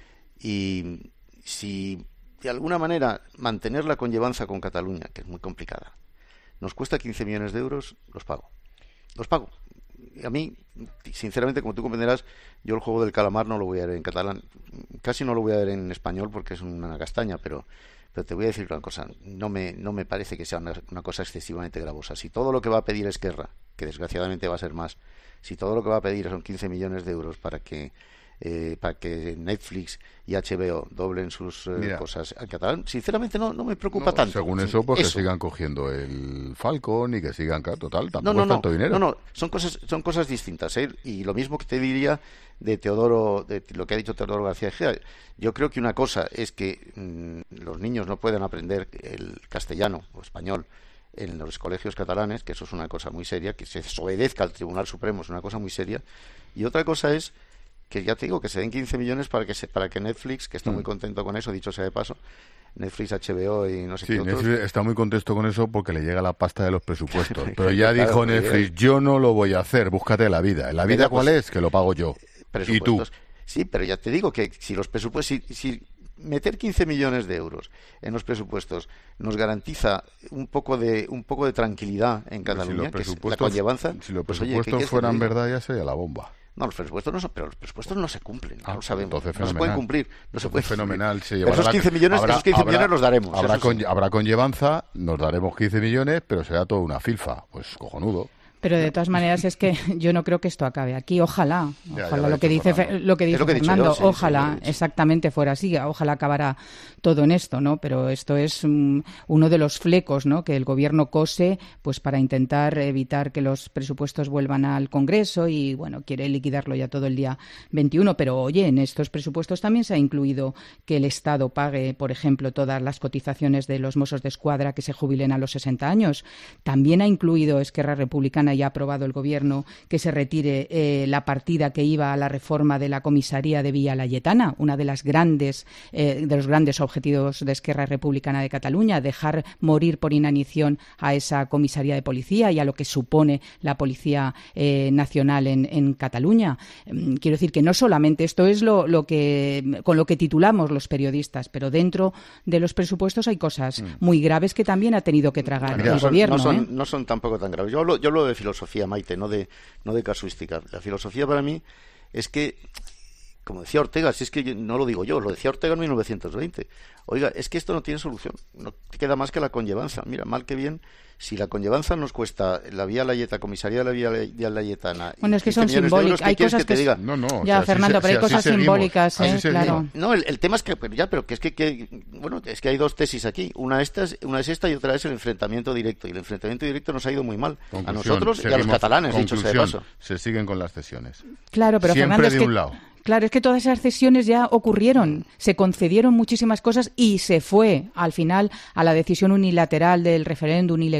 Speaker 27: y si de alguna manera mantener la conllevanza con Cataluña, que es muy complicada, nos cuesta quince millones de euros, los pago. Los pago. A mí, sinceramente, como tú comprenderás, yo el juego del calamar no lo voy a ver en catalán. Casi no lo voy a ver en español porque es una castaña, pero, pero te voy a decir una cosa. No me, no me parece que sea una, una cosa excesivamente gravosa. Si todo lo que va a pedir Esquerra, que desgraciadamente va a ser más, si todo lo que va a pedir son quince millones de euros para que Eh, para que Netflix y H B O doblen sus eh, cosas en catalán, sinceramente no, no me preocupa
Speaker 1: no,
Speaker 27: tanto.
Speaker 1: Según eso, pues
Speaker 27: eso.
Speaker 1: que sigan cogiendo el Falcon y que sigan, total, tampoco
Speaker 27: no, no,
Speaker 1: es tanto
Speaker 27: no,
Speaker 1: dinero.
Speaker 27: No, no, son cosas, son cosas distintas, ¿eh? Y lo mismo que te diría de Teodoro, de lo que ha dicho Teodoro García Egea. Yo creo que una cosa es que mmm, los niños no pueden aprender el castellano o español en los colegios catalanes, que eso es una cosa muy seria, que se desobedezca al Tribunal Supremo es una cosa muy seria, y otra cosa es que ya te digo que se den quince millones para que se, para que Netflix, que está mm. muy contento con eso, dicho sea de paso, Netflix, H B O y no sé
Speaker 1: sí,
Speaker 27: qué otros.
Speaker 1: Netflix está muy contento con eso porque le llega la pasta de los presupuestos. Pero ya dijo claro, Netflix, yo no lo voy a hacer, búscate la vida. ¿La vida cuál es? Que lo pago yo. ¿Y tú?
Speaker 27: Sí, pero ya te digo que si los presupuestos... Si, si meter quince millones de euros en los presupuestos nos garantiza un poco de un poco de tranquilidad en Cataluña, si que es la conllevanza...
Speaker 1: Si los
Speaker 27: pues,
Speaker 1: presupuestos
Speaker 27: oye,
Speaker 1: fueran verdad ya sería la bomba.
Speaker 27: No, los presupuestos no son, pero los presupuestos no se cumplen, ah, no lo sabemos,
Speaker 1: no
Speaker 27: se pueden cumplir, no se puede
Speaker 1: fenomenal. Se
Speaker 27: esos quince millones,
Speaker 1: habrá,
Speaker 27: esos quince
Speaker 1: habrá,
Speaker 27: millones los daremos.
Speaker 1: Habrá con, sí. habrá conllevanza, nos daremos quince millones, pero será toda una filfa, pues cojonudo.
Speaker 26: Pero de todas maneras es que yo no creo que esto acabe aquí. Ojalá, ojalá
Speaker 1: ya, ya
Speaker 26: lo, que dice, lo que dice lo que Fernando, yo, sí, ojalá sí, exactamente fuera así, ojalá acabara todo en esto, ¿no? Pero esto es um, uno de los flecos, ¿no?, que el Gobierno cose pues para intentar evitar que los presupuestos vuelvan al Congreso y, bueno, quiere liquidarlo ya todo el día veintiuno. Pero, oye, en estos presupuestos también se ha incluido que el Estado pague, por ejemplo, todas las cotizaciones de los Mossos de Escuadra que se jubilen a los sesenta años. También ha incluido Esquerra Republicana y ha aprobado el Gobierno que se retire eh, la partida que iba a la reforma de la comisaría de Villa Laietana, una de las grandes eh, de los grandes objetivos de Esquerra Republicana de Cataluña, dejar morir por inanición a esa comisaría de policía y a lo que supone la Policía eh, Nacional en, en Cataluña. Eh, quiero decir que no solamente esto es lo, lo que con lo que titulamos los periodistas, pero dentro de los presupuestos hay cosas mm. muy graves que también ha tenido que tragar
Speaker 27: Mira,
Speaker 26: el
Speaker 27: son,
Speaker 26: Gobierno.
Speaker 27: No son,
Speaker 26: ¿eh?
Speaker 27: no son tampoco tan graves. Yo hablo, yo hablo de filosofía, Maite, no de, no de casuística. La filosofía para mí es que, como decía Ortega, si es que yo, no lo digo yo, lo decía Ortega en mil novecientos veinte. Oiga, es que esto no tiene solución, no queda más que la conllevanza. Mira, mal que bien, si la conllevanza nos cuesta la Vía Laietana, comisaría de la Vía Laietana...
Speaker 26: Bueno, es que son simbólicas, hay cosas que...
Speaker 27: que te diga?
Speaker 1: No, no,
Speaker 26: ya,
Speaker 1: o sea,
Speaker 26: Fernando,
Speaker 1: si
Speaker 26: pero hay
Speaker 1: si
Speaker 26: cosas simbólicas, ¿eh? Claro.
Speaker 27: No, el, el tema es que, pero ya, pero que es que, que, bueno, es que hay dos tesis aquí. Una, estas, una es esta y otra es el enfrentamiento directo. Y el enfrentamiento directo nos ha ido muy mal. Conclusión, a nosotros seguimos, y a los catalanes, dicho sea de paso.
Speaker 1: Se siguen con las cesiones.
Speaker 26: Claro, pero
Speaker 1: siempre
Speaker 26: Fernando,
Speaker 1: de
Speaker 26: es que...
Speaker 1: un lado.
Speaker 26: Claro, es que todas esas cesiones ya ocurrieron, se concedieron muchísimas cosas y se fue al final a la decisión unilateral del referéndum ilegal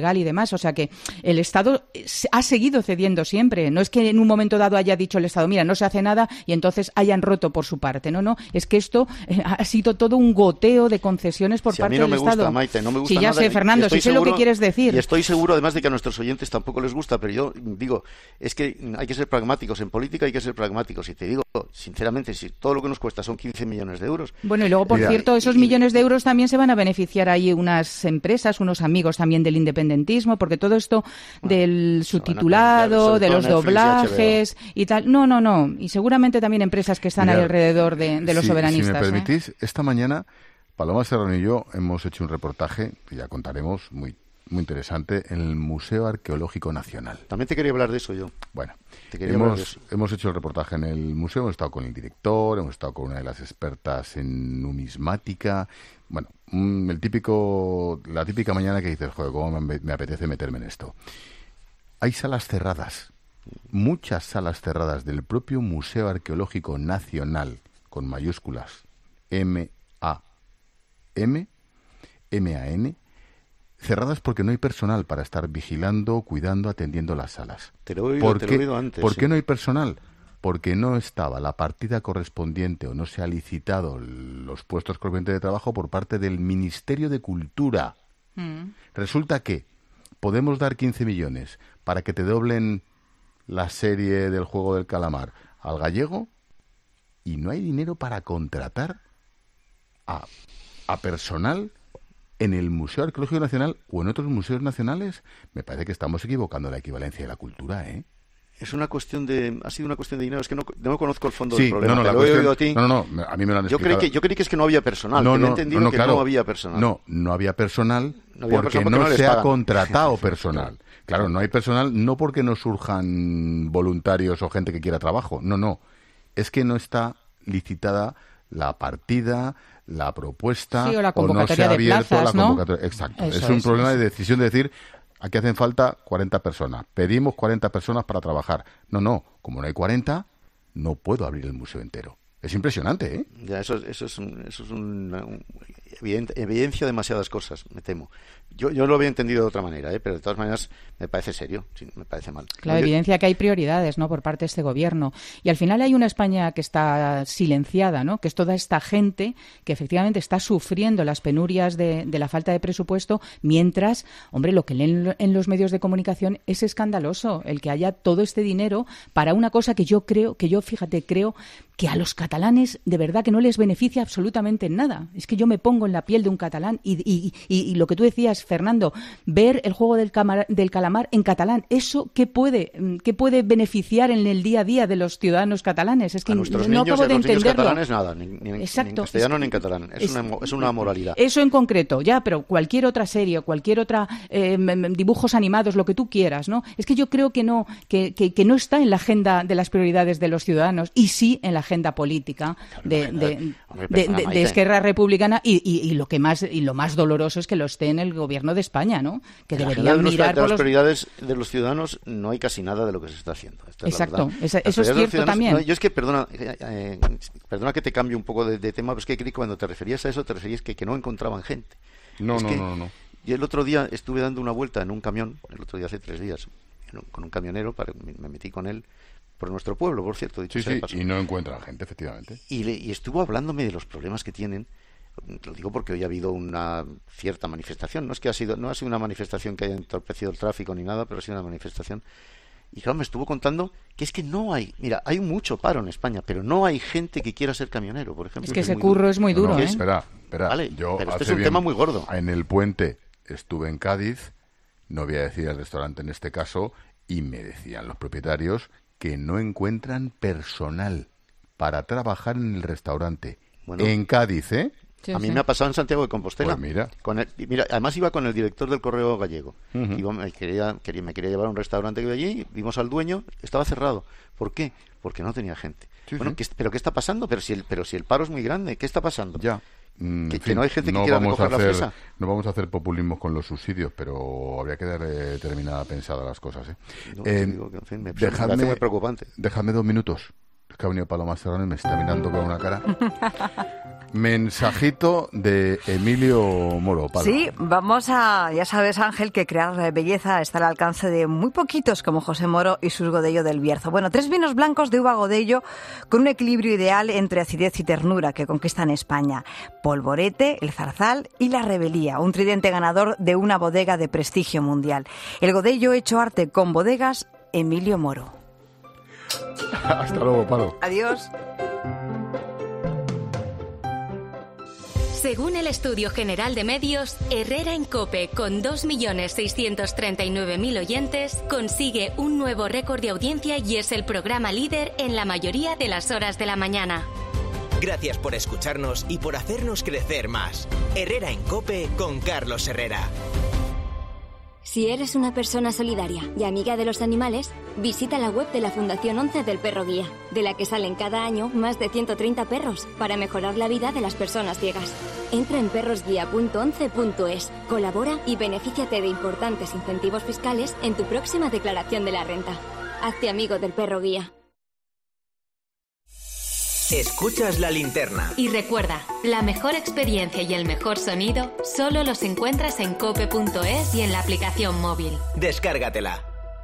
Speaker 26: ilegal y demás. O sea que el Estado ha seguido cediendo siempre. No es que en un momento dado haya dicho el Estado, mira, no se hace nada y entonces hayan roto por su parte. No, no, es que esto eh, ha sido todo un goteo de concesiones por
Speaker 27: si
Speaker 26: parte
Speaker 27: a mí no
Speaker 26: del
Speaker 27: me
Speaker 26: Estado.
Speaker 27: Gusta, Maite, no me gusta
Speaker 26: sí, ya
Speaker 27: nada,
Speaker 26: sé, Fernando, si sé seguro, lo que quieres decir.
Speaker 27: Y estoy seguro, además, de que a nuestros oyentes tampoco les gusta, pero yo digo, es que hay que ser pragmáticos. En política hay que ser pragmáticos. Y te digo, sinceramente, si todo lo que nos cuesta son quince millones de euros...
Speaker 26: Bueno, y luego, por
Speaker 27: mira,
Speaker 26: cierto, esos
Speaker 27: y,
Speaker 26: millones de euros también se van a beneficiar ahí unas empresas, unos amigos también del independentismo, porque todo esto bueno, del subtitulado, de los doblajes y, y tal... No, no, no. Y seguramente también empresas que están mira, ahí alrededor de, de los
Speaker 1: si,
Speaker 26: soberanistas.
Speaker 1: Si me permitís,
Speaker 26: ¿eh?
Speaker 1: Esta mañana Paloma Serrano y yo hemos hecho un reportaje, que ya contaremos, muy muy interesante, en el Museo Arqueológico Nacional.
Speaker 27: También te quería hablar de eso yo.
Speaker 1: Bueno,
Speaker 27: te quería
Speaker 1: hemos,
Speaker 27: hablar de eso.
Speaker 1: hemos hecho el reportaje en el museo, hemos estado con el director, hemos estado con una de las expertas en numismática. Bueno, un, el típico, la típica mañana que dices, joder, cómo me, me apetece meterme en esto. Hay salas cerradas, muchas salas cerradas del propio Museo Arqueológico Nacional, con mayúsculas, M A M, M A N, cerradas porque no hay personal para estar vigilando, cuidando, atendiendo las salas.
Speaker 27: Te lo he oído,
Speaker 1: ¿Por
Speaker 27: te
Speaker 1: qué,
Speaker 27: lo he oído antes.
Speaker 1: ¿Por
Speaker 27: sí.
Speaker 1: qué no hay personal? Porque no estaba la partida correspondiente o no se ha licitado los puestos correspondientes de trabajo por parte del Ministerio de Cultura. Mm. Resulta que podemos dar quince millones para que te doblen la serie del Juego del Calamar al gallego y no hay dinero para contratar a, a personal en el Museo Arqueológico Nacional o en otros museos nacionales. Me parece que estamos equivocando la equivalencia de la cultura, ¿eh?
Speaker 27: Es una cuestión de... Ha sido una cuestión de dinero. Es que no, no conozco el fondo
Speaker 1: sí,
Speaker 27: del problema.
Speaker 1: No, no,
Speaker 27: te lo
Speaker 1: cuestión,
Speaker 27: he oído a ti.
Speaker 1: No, no, no, a mí me lo han
Speaker 27: yo
Speaker 1: explicado.
Speaker 27: creí que Yo creí que es que no había personal.
Speaker 1: No,
Speaker 27: que
Speaker 1: no,
Speaker 27: he entendido
Speaker 1: no, no,
Speaker 27: que
Speaker 1: claro,
Speaker 27: no había personal.
Speaker 1: No, no había personal
Speaker 27: no había
Speaker 1: porque,
Speaker 27: personal porque
Speaker 1: no,
Speaker 27: no
Speaker 1: se
Speaker 27: pagan.
Speaker 1: ha contratado personal. Claro, no hay personal no porque no surjan voluntarios o gente que quiera trabajo. No, no. Es que no está licitada la partida, la propuesta,
Speaker 26: sí, o la convocatoria
Speaker 1: o no se ha abierto
Speaker 26: de plazas,
Speaker 1: la
Speaker 26: ¿no?
Speaker 1: convocatoria. Exacto.
Speaker 26: Eso
Speaker 1: es un
Speaker 26: es,
Speaker 1: problema
Speaker 26: eso.
Speaker 1: de decisión de decir, aquí hacen falta cuarenta personas. Pedimos cuarenta personas para trabajar. No, no. Como no hay cuarenta, no puedo abrir el museo entero. Es impresionante, ¿eh?
Speaker 27: Ya, eso, eso es, un, eso es un, un, evidente, evidencia demasiadas cosas, me temo. Yo, yo lo había entendido de otra manera, ¿eh? Pero de todas maneras me parece serio, sí, me parece mal.
Speaker 26: Claro,
Speaker 27: yo...
Speaker 26: evidencia que hay prioridades, ¿no?, por parte de este gobierno. Y al final hay una España que está silenciada, ¿no?, que es toda esta gente que efectivamente está sufriendo las penurias de, de la falta de presupuesto, mientras, hombre, lo que leen en los medios de comunicación es escandaloso, el que haya todo este dinero para una cosa que yo creo, que yo, fíjate, creo que a los catalanes de verdad que no les beneficia absolutamente en nada. Es que yo me pongo en la piel de un catalán y, y, y, y lo que tú decías, Fernando, ver el juego del, camar, del calamar en catalán, ¿eso qué puede, qué puede beneficiar en el día a día de los ciudadanos catalanes? Es que
Speaker 27: a nuestros
Speaker 26: no
Speaker 27: niños,
Speaker 26: acabo
Speaker 27: a
Speaker 26: de
Speaker 27: los niños
Speaker 26: entenderlo.
Speaker 27: catalanes nada, ni, ni, en,
Speaker 26: Exacto,
Speaker 27: ni en castellano
Speaker 26: es,
Speaker 27: ni en catalán. Es, es, una, es una moralidad.
Speaker 26: Eso en concreto, ya, pero cualquier otra serie, cualquier otra eh, dibujos animados, lo que tú quieras, ¿no? Es que yo creo que no, que, que, que no está en la agenda de las prioridades de los ciudadanos y sí en la agenda política de, de, de, de, de Esquerra Republicana y, y, y lo que más y lo más doloroso es que lo esté en el gobierno de España, ¿no? Que deberían
Speaker 27: de
Speaker 26: mirar
Speaker 27: de
Speaker 26: por
Speaker 27: las
Speaker 26: los...
Speaker 27: prioridades de los ciudadanos no hay casi nada de lo que se está haciendo. Esta
Speaker 26: Exacto,
Speaker 27: es
Speaker 26: esa, eso es cierto también.
Speaker 27: No, yo es que perdona, eh, eh, perdona que te cambie un poco de, de tema, pero es que creí que cuando te referías a eso te referías que, que no encontraban gente.
Speaker 1: No,
Speaker 27: es
Speaker 1: no,
Speaker 27: que
Speaker 1: no, no.
Speaker 27: Yo el otro día estuve dando una vuelta en un camión, el otro día hace tres días, con un camionero, para, me metí con él por nuestro pueblo, por cierto. Dicho
Speaker 1: sí,
Speaker 27: sea
Speaker 1: sí,
Speaker 27: de paso.
Speaker 1: Y no encuentran gente, efectivamente.
Speaker 27: Y, le, y estuvo hablándome de los problemas que tienen. Lo digo porque hoy ha habido una cierta manifestación. No es que ha sido, no ha sido una manifestación que haya entorpecido el tráfico ni nada, pero ha sido una manifestación. Y claro, me estuvo contando que es que no hay, mira, hay mucho paro en España, pero no hay gente que quiera ser camionero, por ejemplo.
Speaker 26: Es que ese curro es muy duro,
Speaker 1: no, no,
Speaker 26: ¿eh?
Speaker 1: Espera, espera.
Speaker 27: Vale,
Speaker 1: yo
Speaker 27: pero este es
Speaker 1: hace
Speaker 27: un
Speaker 1: bien,
Speaker 27: tema muy gordo.
Speaker 1: En el puente estuve en Cádiz, no voy a decir el restaurante en este caso, y me decían los propietarios que no encuentran personal para trabajar en el restaurante. Bueno, en Cádiz, ¿eh?
Speaker 27: Sí, a mí sí. me ha pasado en Santiago de Compostela.
Speaker 1: Pues mira.
Speaker 27: Con el, mira, además iba con el director del Correo Gallego. Uh-huh. Iba, me, quería, quería, me quería llevar a un restaurante que había allí, vimos al dueño, estaba cerrado. ¿Por qué? Porque no tenía gente. Sí, bueno, sí. ¿qué, ¿pero qué está pasando? Pero si, el, pero si el paro es muy grande, ¿qué está pasando?
Speaker 1: Ya. Mm,
Speaker 27: que,
Speaker 1: en fin,
Speaker 27: que no hay gente que
Speaker 1: no
Speaker 27: quiera
Speaker 1: vamos
Speaker 27: recoger
Speaker 1: a hacer,
Speaker 27: la fresa.
Speaker 1: No vamos a hacer populismo con los subsidios, pero habría que darle determinada pensada a las cosas. ¿eh?
Speaker 27: No,
Speaker 1: eh,
Speaker 27: digo que, en fin, me,
Speaker 1: dejadme,
Speaker 27: me parece muy preocupante.
Speaker 1: Dejadme dos minutos. Es que ha venido Paloma Serrano y me está mirando con una cara. Mensajito de Emilio Moro. Paloma.
Speaker 6: Sí, vamos a... Ya sabes, Ángel, que crear belleza está al alcance de muy poquitos como José Moro y sus Godello del Bierzo. Bueno, tres vinos blancos de uva Godello con un equilibrio ideal entre acidez y ternura que conquistan España. Polvorete, el Zarzal y la Rebelía, un tridente ganador de una bodega de prestigio mundial. El Godello hecho arte con bodegas Emilio Moro.
Speaker 1: Hasta luego, Palo.
Speaker 6: Adiós.
Speaker 3: Según el Estudio General de Medios, Herrera en COPE, con dos millones seiscientos treinta y nueve mil oyentes, consigue un nuevo récord de audiencia y es el programa líder en la mayoría de las horas de la mañana.
Speaker 2: Gracias por escucharnos y por hacernos crecer más. Herrera en COPE con Carlos Herrera.
Speaker 7: Si eres una persona solidaria y amiga de los animales, visita la web de la Fundación once del Perro Guía, de la que salen cada año más de ciento treinta perros para mejorar la vida de las personas ciegas. Entra en perros guía punto once punto es, colabora y benefíciate de importantes incentivos fiscales en tu próxima declaración de la renta. Hazte amigo del Perro Guía.
Speaker 2: Escuchas La Linterna.
Speaker 3: Y recuerda, la mejor experiencia y el mejor sonido solo los encuentras en cope punto es y en la aplicación móvil.
Speaker 2: Descárgatela.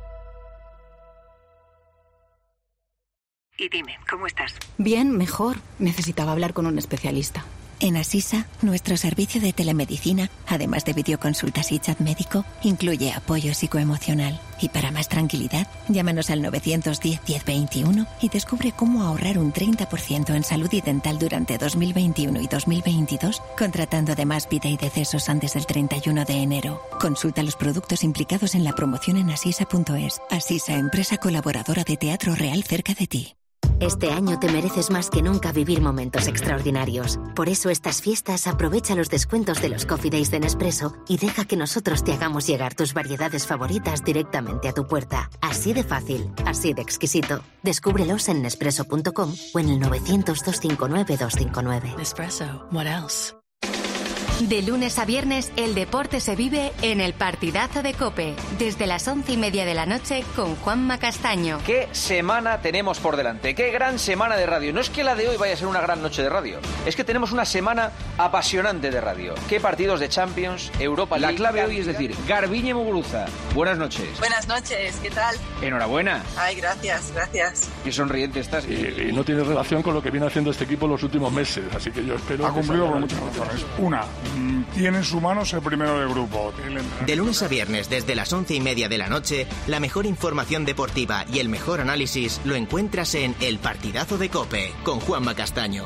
Speaker 8: Y dime, ¿cómo estás?
Speaker 9: Bien, mejor. Necesitaba hablar con un especialista.
Speaker 8: En Asisa, nuestro servicio de telemedicina, además de videoconsultas y chat médico, incluye apoyo psicoemocional. Y para más tranquilidad, llámanos al nueve uno cero, diez veintiuno y descubre cómo ahorrar un treinta por ciento en salud y dental durante dos mil veintiuno y dos mil veintidós, contratando además vida y decesos antes del treinta y uno de enero. Consulta los productos implicados en la promoción en asisa punto es. Asisa, empresa colaboradora de Teatro Real cerca de ti.
Speaker 7: Este año te mereces más que nunca vivir momentos extraordinarios. Por eso estas fiestas aprovecha los descuentos de los Coffee Days de Nespresso y deja que nosotros te hagamos llegar tus variedades favoritas directamente a tu puerta. Así de fácil, así de exquisito. Descúbrelos en nespresso punto com o en el nueve cero cero, dos cinco nueve, dos cinco nueve.
Speaker 8: Nespresso, what else?
Speaker 3: De lunes a viernes, el deporte se vive en el Partidazo de COPE, desde las once y media de la noche con Juanma Castaño.
Speaker 10: ¿Qué semana tenemos por delante? ¿Qué gran semana de radio? No es que la de hoy vaya a ser una gran noche de radio, es que tenemos una semana apasionante de radio. ¿Qué partidos de Champions, Europa League? La clave hoy es decir, Garbiñe Muguruza. Buenas noches.
Speaker 11: Buenas noches, ¿qué tal?
Speaker 10: Enhorabuena.
Speaker 11: Ay, gracias, gracias.
Speaker 10: Qué sonriente estás.
Speaker 16: Y, y no tiene relación con lo que viene haciendo este equipo en los últimos meses, así que yo espero...
Speaker 12: Ha cumplido por muchas razones. Una, tiene en su mano ser primero del grupo.
Speaker 2: De lunes a viernes, desde las once y media de la noche, la mejor información deportiva y el mejor análisis lo encuentras en El Partidazo de COPE, con Juanma Castaño.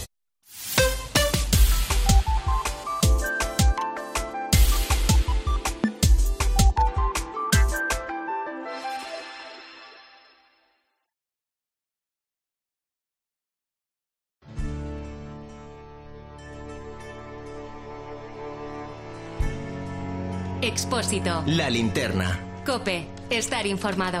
Speaker 3: Expósito.
Speaker 2: La Linterna.
Speaker 3: COPE. Estar informado.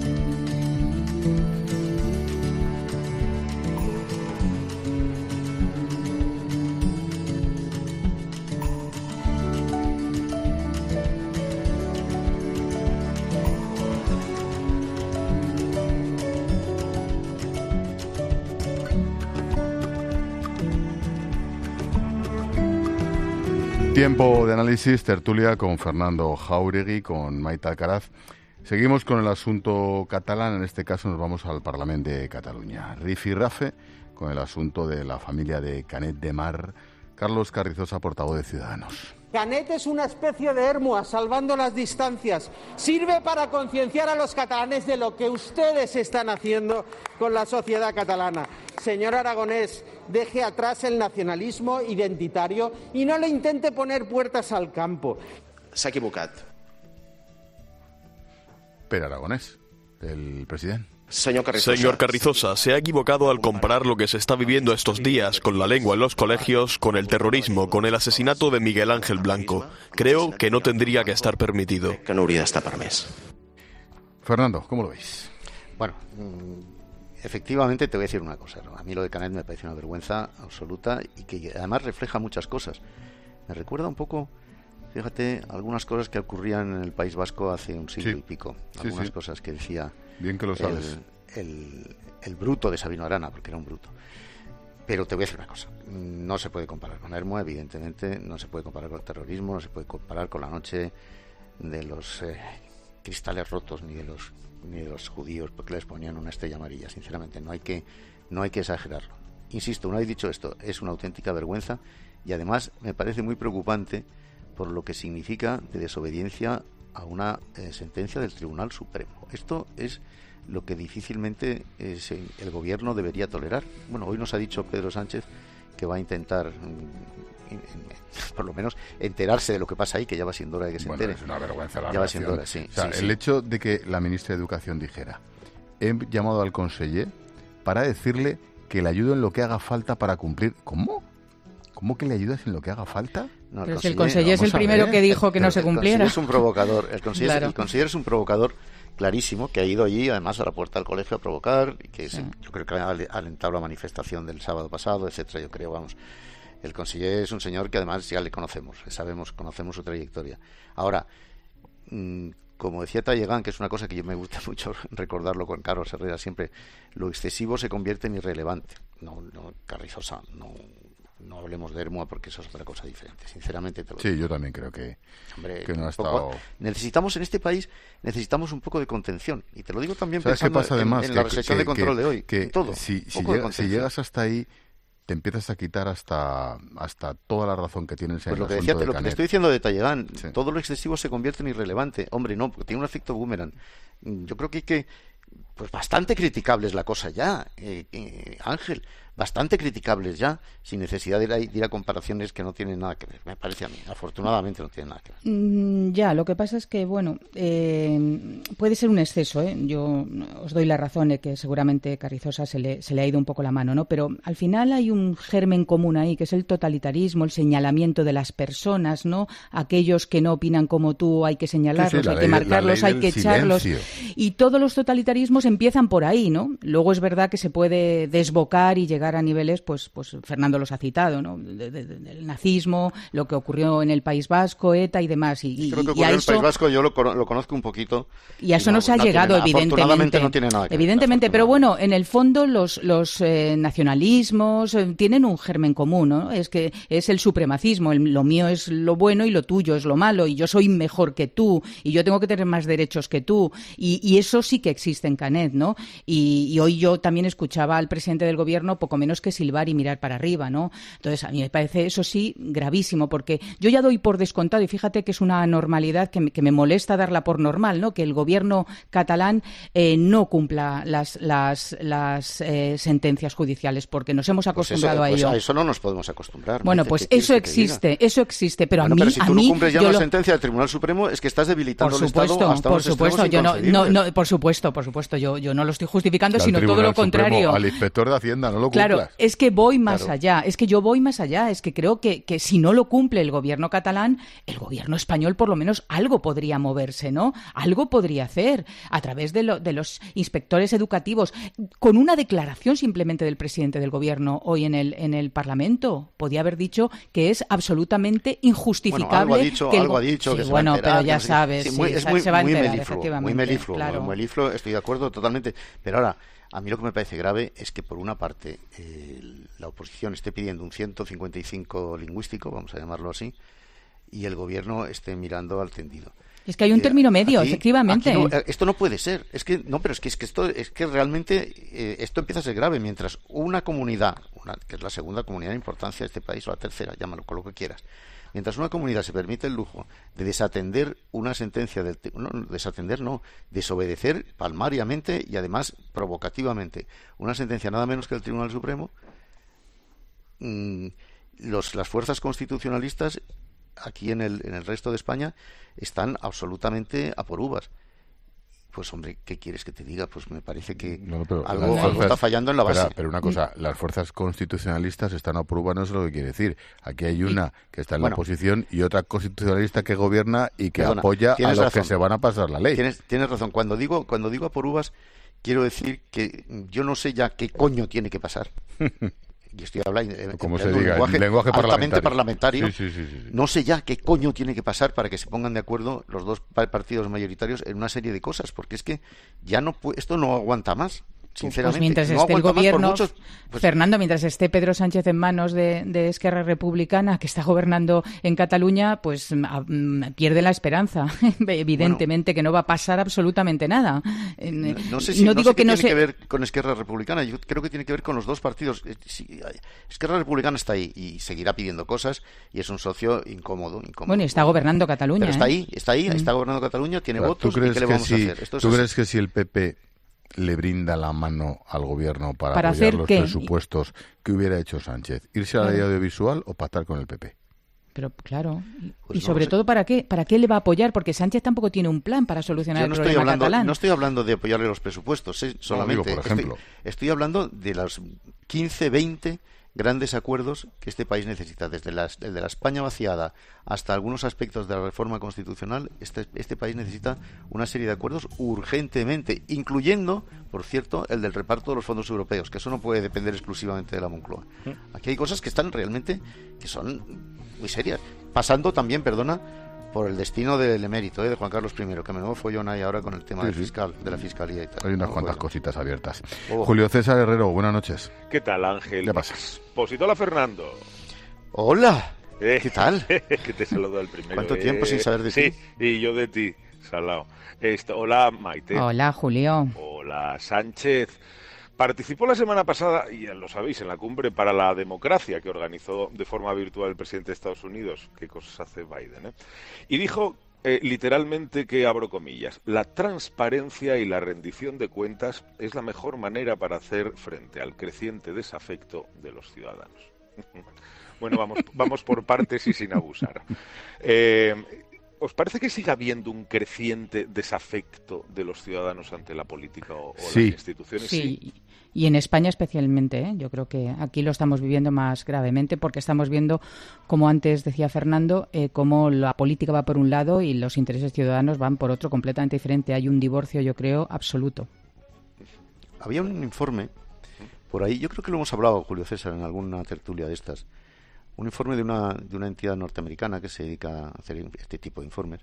Speaker 1: Tiempo de análisis, tertulia con Fernando Jáuregui, con Maite Alcaraz. Seguimos con el asunto catalán, en este caso nos vamos al Parlamento de Cataluña. Rifirrafe con el asunto de la familia de Canet de Mar. Carlos Carrizosa, portavoz de Ciudadanos.
Speaker 17: Canet es una especie de Hermua, salvando las distancias. Sirve para concienciar a los catalanes de lo que ustedes están haciendo con la sociedad catalana. Señor Aragonés, deje atrás el nacionalismo identitario y no le intente poner puertas al campo.
Speaker 18: S'ha equivocat.
Speaker 1: Pero Aragonés, el presidente.
Speaker 18: Señor Carrizosa.
Speaker 19: Señor Carrizosa, se ha equivocado al comparar lo que se está viviendo estos días con la lengua en los colegios, con el terrorismo, con el asesinato de Miguel Ángel Blanco. Creo que no tendría que estar permitido.
Speaker 18: Que no hauria d'estar permès.
Speaker 1: Fernando, ¿cómo lo veis?
Speaker 27: Bueno, efectivamente te voy a decir una cosa. A mí lo de Canet me parece una vergüenza absoluta y que además refleja muchas cosas. Me recuerda un poco, fíjate, algunas cosas que ocurrían en el País Vasco hace un siglo
Speaker 1: sí.
Speaker 27: y pico.
Speaker 1: Sí,
Speaker 27: Algunas
Speaker 1: sí.
Speaker 27: cosas que decía...
Speaker 1: Bien que lo sabes.
Speaker 27: el, el bruto de Sabino Arana, porque era un bruto. Pero te voy a decir una cosa, no se puede comparar con Hermo, evidentemente, no se puede comparar con el terrorismo, no se puede comparar con la noche de los eh, cristales rotos, ni de los ni de los judíos porque les ponían una estrella amarilla. Sinceramente, no hay que no hay que exagerarlo. Insisto, una vez dicho esto, es una auténtica vergüenza y además me parece muy preocupante por lo que significa de desobediencia a una eh, sentencia del Tribunal Supremo. Esto es lo que difícilmente es, el gobierno debería tolerar. Bueno, hoy nos ha dicho Pedro Sánchez que va a intentar mm, in, in, por lo menos enterarse de lo que pasa ahí, que ya va siendo hora de que se
Speaker 1: bueno,
Speaker 27: entere.
Speaker 1: Es una vergüenza la
Speaker 27: ya va siendo hora, sí,
Speaker 1: o sea,
Speaker 27: sí,
Speaker 1: el
Speaker 27: sí.
Speaker 1: hecho de que la ministra de Educación dijera, he llamado al conseller para decirle que le ayudo en lo que haga falta para cumplir. ¿Cómo? ¿Cómo que le ayudas en lo que haga falta?
Speaker 26: No, el Pero si el conseller es el primero ver. que dijo que no se cumpliera.
Speaker 27: El conseller es un provocador. El conseller,
Speaker 26: claro.
Speaker 27: el conseller es un provocador clarísimo, que ha ido allí, además, a la puerta del colegio a provocar, y que sí. es, yo creo que ha alentado la manifestación del sábado pasado, etcétera. Yo creo, vamos, el conseller es un señor que además ya le conocemos, le sabemos, conocemos su trayectoria. Ahora, mmm, como decía Tallegán, que es una cosa que yo me gusta mucho recordarlo con Carlos Herrera siempre, lo excesivo se convierte en irrelevante. No, no, Carrizosa, no... No hablemos de Hermua porque eso es otra cosa diferente, sinceramente te lo digo.
Speaker 1: Sí, yo también creo que,
Speaker 27: Hombre,
Speaker 1: que no ha
Speaker 27: poco,
Speaker 1: estado...
Speaker 27: Necesitamos en este país, necesitamos un poco de contención. Y te lo digo también
Speaker 1: ¿Sabes
Speaker 27: pensando
Speaker 1: qué pasa,
Speaker 27: en,
Speaker 1: además?
Speaker 27: en
Speaker 1: que,
Speaker 27: la recesión
Speaker 1: que,
Speaker 27: de control
Speaker 1: que,
Speaker 27: de hoy.
Speaker 1: Que
Speaker 27: todo.
Speaker 1: Si, si, llega, si llegas hasta ahí, te empiezas a quitar hasta hasta toda la razón que tienes en
Speaker 27: pues
Speaker 1: el
Speaker 27: lo que
Speaker 1: asunto
Speaker 27: decía,
Speaker 1: de
Speaker 27: lo que
Speaker 1: Canet.
Speaker 27: te estoy diciendo de Tallegán,
Speaker 1: sí.
Speaker 27: todo lo excesivo se convierte en irrelevante. Hombre, no, porque tiene un efecto boomerang. Yo creo que hay que... Pues bastante criticable es la cosa ya, eh, eh, Ángel. Bastante criticables ya, sin necesidad de ir, a, de ir a comparaciones que no tienen nada que ver, me parece a mí. Afortunadamente no tienen nada que ver.
Speaker 26: Mm, ya, lo que pasa es que, bueno, eh, puede ser un exceso, ¿eh? Yo os doy la razón de que seguramente Carrizosa se le, se le ha ido un poco la mano, ¿no? Pero al final hay un germen común ahí, que es el totalitarismo, el señalamiento de las personas, ¿no? Aquellos que no opinan como tú hay que señalarlos, sí, sí, hay ley, que marcarlos, hay que echarlos. Silencio. Y todos los totalitarismos empiezan por ahí, ¿no? Luego es verdad que se puede desbocar y llegar a niveles, pues, pues Fernando los ha citado, ¿no? De, de, de, del nazismo, lo que ocurrió en el País Vasco, ETA y demás. Y, y,
Speaker 27: Creo que
Speaker 26: y
Speaker 27: ocurrió en el
Speaker 26: eso,
Speaker 27: País Vasco, yo lo, lo conozco un poquito.
Speaker 26: Y a eso y no, no se ha
Speaker 27: no
Speaker 26: llegado,
Speaker 27: nada,
Speaker 26: evidentemente.
Speaker 27: Afortunadamente no tiene nada que ver.
Speaker 26: Evidentemente, pero bueno, en el fondo los, los eh, nacionalismos eh, tienen un germen común, ¿no? Es que es el supremacismo, el, lo mío es lo bueno y lo tuyo es lo malo, y yo soy mejor que tú, y yo tengo que tener más derechos que tú, y, y eso sí que existe en Canet, ¿no? Y, y hoy yo también escuchaba al presidente del gobierno poco menos que silbar y mirar para arriba, ¿no? Entonces, a mí me parece eso sí gravísimo, porque yo ya doy por descontado, y fíjate que es una normalidad que me, que me molesta darla por normal, ¿no? Que el gobierno catalán eh, no cumpla las, las, las eh, sentencias judiciales, porque nos hemos acostumbrado
Speaker 27: pues eso,
Speaker 26: a ello.
Speaker 27: Pues a eso no nos podemos acostumbrar.
Speaker 26: Bueno, pues eso existe, eso existe, pero
Speaker 27: bueno,
Speaker 26: a mí...
Speaker 27: Pero si
Speaker 26: a
Speaker 27: tú
Speaker 26: mí,
Speaker 27: no cumples ya una
Speaker 26: lo...
Speaker 27: sentencia del Tribunal Supremo, es que estás debilitando
Speaker 26: por
Speaker 27: el
Speaker 26: supuesto,
Speaker 27: Estado hasta
Speaker 26: por
Speaker 27: unos
Speaker 26: supuesto,
Speaker 27: extremos
Speaker 26: yo no, no,
Speaker 27: inconcebibles.
Speaker 26: no, por supuesto, por supuesto, yo, yo no lo estoy justificando,
Speaker 1: Al
Speaker 26: sino todo lo contrario.
Speaker 1: Supremo, al inspector de Hacienda, no lo cumplas.
Speaker 26: Claro, es que voy más
Speaker 1: claro.
Speaker 26: allá, es que yo voy más allá, es que creo que, que si no lo cumple el gobierno catalán, el gobierno español por lo menos algo podría moverse, ¿no? Algo podría hacer a través de, lo, de los inspectores educativos, con una declaración simplemente del presidente del gobierno hoy en el, en el Parlamento. Podía haber dicho que es absolutamente injustificable.
Speaker 27: Bueno, algo ha dicho,
Speaker 26: que el...
Speaker 27: algo ha dicho.
Speaker 26: Sí,
Speaker 27: que se
Speaker 26: bueno,
Speaker 27: va a enterar,
Speaker 26: pero ya
Speaker 27: no sé.
Speaker 26: sabes,
Speaker 27: sí,
Speaker 26: sí,
Speaker 27: muy, es
Speaker 26: se,
Speaker 27: muy,
Speaker 26: se va a
Speaker 27: muy
Speaker 26: enterar,
Speaker 27: melifluo,
Speaker 26: efectivamente.
Speaker 27: muy melifluo,
Speaker 26: claro.
Speaker 27: muy melifluo, estoy de acuerdo totalmente. Pero ahora, a mí lo que me parece grave es que por una parte eh, la oposición esté pidiendo un ciento cincuenta y cinco lingüístico, vamos a llamarlo así, y el gobierno esté mirando al tendido.
Speaker 26: Es que hay un término medio,
Speaker 27: aquí,
Speaker 26: efectivamente.
Speaker 27: Aquí no, esto no puede ser. Es que no, pero es que es que esto es que realmente eh, esto empieza a ser grave mientras una comunidad, una, que es la segunda comunidad de importancia de este país o la tercera, llámalo con lo que quieras. Mientras una comunidad se permite el lujo de desatender una sentencia del no, desatender no, desobedecer palmariamente y además provocativamente una sentencia nada menos que del Tribunal Supremo, mmm, los las fuerzas constitucionalistas aquí en el en el resto de España están absolutamente a por uvas. Pues hombre, ¿qué quieres que te diga? Pues me parece que
Speaker 1: no, pero
Speaker 27: algo,
Speaker 1: fuerzas,
Speaker 27: algo está fallando en la base.
Speaker 1: Pero, pero una cosa, las fuerzas constitucionalistas están a por uvas, no es lo que quiere decir. Aquí hay una que está en
Speaker 27: bueno,
Speaker 1: la oposición y otra constitucionalista que gobierna y que
Speaker 27: perdona,
Speaker 1: apoya a los
Speaker 27: razón.
Speaker 1: que se van a pasar la ley.
Speaker 27: Tienes, tienes razón. Cuando digo, cuando digo a por uvas, quiero decir que yo no sé ya qué coño tiene que pasar. Y estoy hablando
Speaker 1: como se diga,
Speaker 27: lenguaje,
Speaker 1: lenguaje
Speaker 27: altamente
Speaker 1: parlamentario.
Speaker 27: parlamentario.
Speaker 1: Sí, sí, sí, sí.
Speaker 27: No sé ya qué coño tiene que pasar para que se pongan de acuerdo los dos partidos mayoritarios en una serie de cosas, porque es que ya no esto no aguanta más. sinceramente.
Speaker 6: Pues mientras
Speaker 27: no
Speaker 6: esté el gobierno,
Speaker 27: muchos, pues...
Speaker 6: Fernando, mientras esté Pedro Sánchez en manos de, de Esquerra Republicana, que está gobernando en Cataluña, pues a, pierde la esperanza. Evidentemente bueno, que no va a pasar absolutamente nada.
Speaker 27: No, no sé si
Speaker 6: no
Speaker 27: no
Speaker 6: digo
Speaker 27: sé
Speaker 6: que
Speaker 27: qué
Speaker 6: no
Speaker 27: tiene
Speaker 6: se...
Speaker 27: que ver con Esquerra Republicana. Yo creo que tiene que ver con los dos partidos. Esquerra Republicana está ahí y seguirá pidiendo cosas y es un socio incómodo. incómodo.
Speaker 6: Bueno, y está gobernando Cataluña.
Speaker 27: Pero está
Speaker 6: ¿eh?
Speaker 27: ahí, está ahí,
Speaker 6: Mm.
Speaker 27: está gobernando Cataluña, tiene
Speaker 1: Claro,
Speaker 27: votos.
Speaker 1: ¿tú crees
Speaker 27: ¿Y qué le
Speaker 1: que
Speaker 27: vamos
Speaker 1: si,
Speaker 27: a hacer? Esto
Speaker 1: ¿Tú
Speaker 27: es
Speaker 1: crees que si el P P le brinda la mano al gobierno para,
Speaker 6: ¿Para
Speaker 1: apoyar
Speaker 6: hacer
Speaker 1: los
Speaker 6: qué?
Speaker 1: presupuestos, ¿qué hubiera hecho Sánchez? ¿Irse a la ley audiovisual o pactar con el P P?
Speaker 6: Pero claro,
Speaker 27: Pues
Speaker 6: y
Speaker 27: no
Speaker 6: sobre
Speaker 27: sé.
Speaker 6: todo ¿para qué? ¿Para qué le va a apoyar? Porque Sánchez tampoco tiene un plan para solucionar
Speaker 27: Yo no
Speaker 6: el
Speaker 27: estoy
Speaker 6: problema
Speaker 27: hablando,
Speaker 6: catalán.
Speaker 27: no estoy hablando de apoyarle los presupuestos, ¿eh? solamente.
Speaker 1: digo, por ejemplo.
Speaker 27: Estoy, estoy hablando de los quince, veinte grandes acuerdos que este país necesita, desde la, desde la España vaciada hasta algunos aspectos de la reforma constitucional. Este, este país necesita una serie de acuerdos urgentemente, incluyendo, por cierto, el del reparto de los fondos europeos, que eso no puede depender exclusivamente de la Moncloa. Aquí hay cosas que están realmente, que son muy serias, pasando también, perdona, por el destino del emérito, ¿eh? de Juan Carlos primero, que menudo follón hay ahora con el tema
Speaker 1: Sí,
Speaker 27: del
Speaker 1: sí.
Speaker 27: fiscal, de la fiscalía y tal.
Speaker 1: Hay unas
Speaker 27: No,
Speaker 1: cuantas
Speaker 27: bueno.
Speaker 1: cositas abiertas.
Speaker 27: Oh.
Speaker 1: Julio César Herrero, buenas noches.
Speaker 13: ¿Qué tal, Ángel?
Speaker 1: ¿Qué pasa?
Speaker 13: Pues hola, Fernando.
Speaker 27: Hola.
Speaker 13: Eh,
Speaker 27: ¿Qué tal?
Speaker 13: que te saludo al primero.
Speaker 27: ¿Cuánto tiempo sin saber de
Speaker 13: sí,
Speaker 27: ti?
Speaker 13: Sí, y yo de ti, salao. Esto, hola, Maite.
Speaker 6: Hola, Julio.
Speaker 13: Hola, Sánchez. Participó la semana pasada, y ya lo sabéis, en la cumbre para la democracia que organizó de forma virtual el presidente de Estados Unidos. Qué cosas hace Biden, ¿eh? Y dijo eh, literalmente que, abro comillas, la transparencia y la rendición de cuentas es la mejor manera para hacer frente al creciente desafecto de los ciudadanos. Bueno, vamos, vamos por partes y sin abusar. Eh, ¿Os parece que siga habiendo un creciente desafecto de los ciudadanos ante la política o, o
Speaker 1: Sí.
Speaker 13: las instituciones?
Speaker 6: Sí, y en España especialmente, ¿eh? Yo creo que aquí lo estamos viviendo más gravemente porque estamos viendo, como antes decía Fernando, eh, cómo la política va por un lado y los intereses ciudadanos van por otro completamente diferente. Hay un divorcio, yo creo, absoluto.
Speaker 27: Había un informe por ahí, yo creo que lo hemos hablado, Julio César, en alguna tertulia de estas, un informe de una, de una entidad norteamericana que se dedica a hacer este tipo de informes,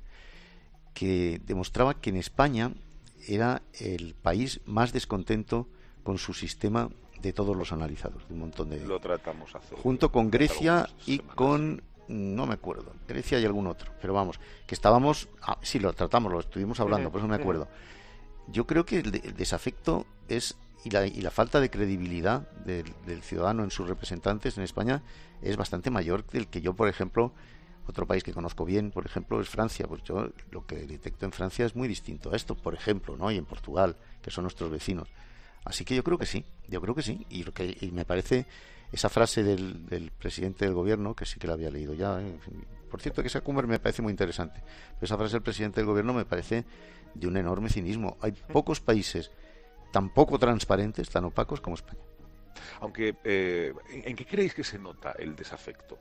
Speaker 27: que demostraba que en España era el país más descontento con su sistema de todos los analizados, de un montón de...
Speaker 13: Lo tratamos hace...
Speaker 27: Junto con Grecia
Speaker 13: algunas
Speaker 27: y
Speaker 13: semanas.
Speaker 27: con... no me acuerdo, Grecia y algún otro, pero vamos, que estábamos... Ah, sí, lo tratamos, lo estuvimos hablando, por eso me acuerdo. Yo creo que el, de- el desafecto es y la, y la falta de credibilidad del, del ciudadano en sus representantes en España es bastante mayor del que yo, por ejemplo, otro país que conozco bien, por ejemplo, es Francia. Pues yo lo que detecto en Francia es muy distinto a esto, por ejemplo, ¿no? Y en Portugal, que son nuestros vecinos. Así que yo creo que sí, yo creo que sí. Y, lo que, y me parece esa frase del, del presidente del gobierno, que sí que la había leído ya. ¿eh? Por cierto, que esa cumbre me parece muy interesante. Pero esa frase del presidente del gobierno me parece de un enorme cinismo. Hay pocos países tan poco transparentes, tan opacos como España.
Speaker 13: Aunque, eh, ¿en en qué creéis que se nota el desafecto?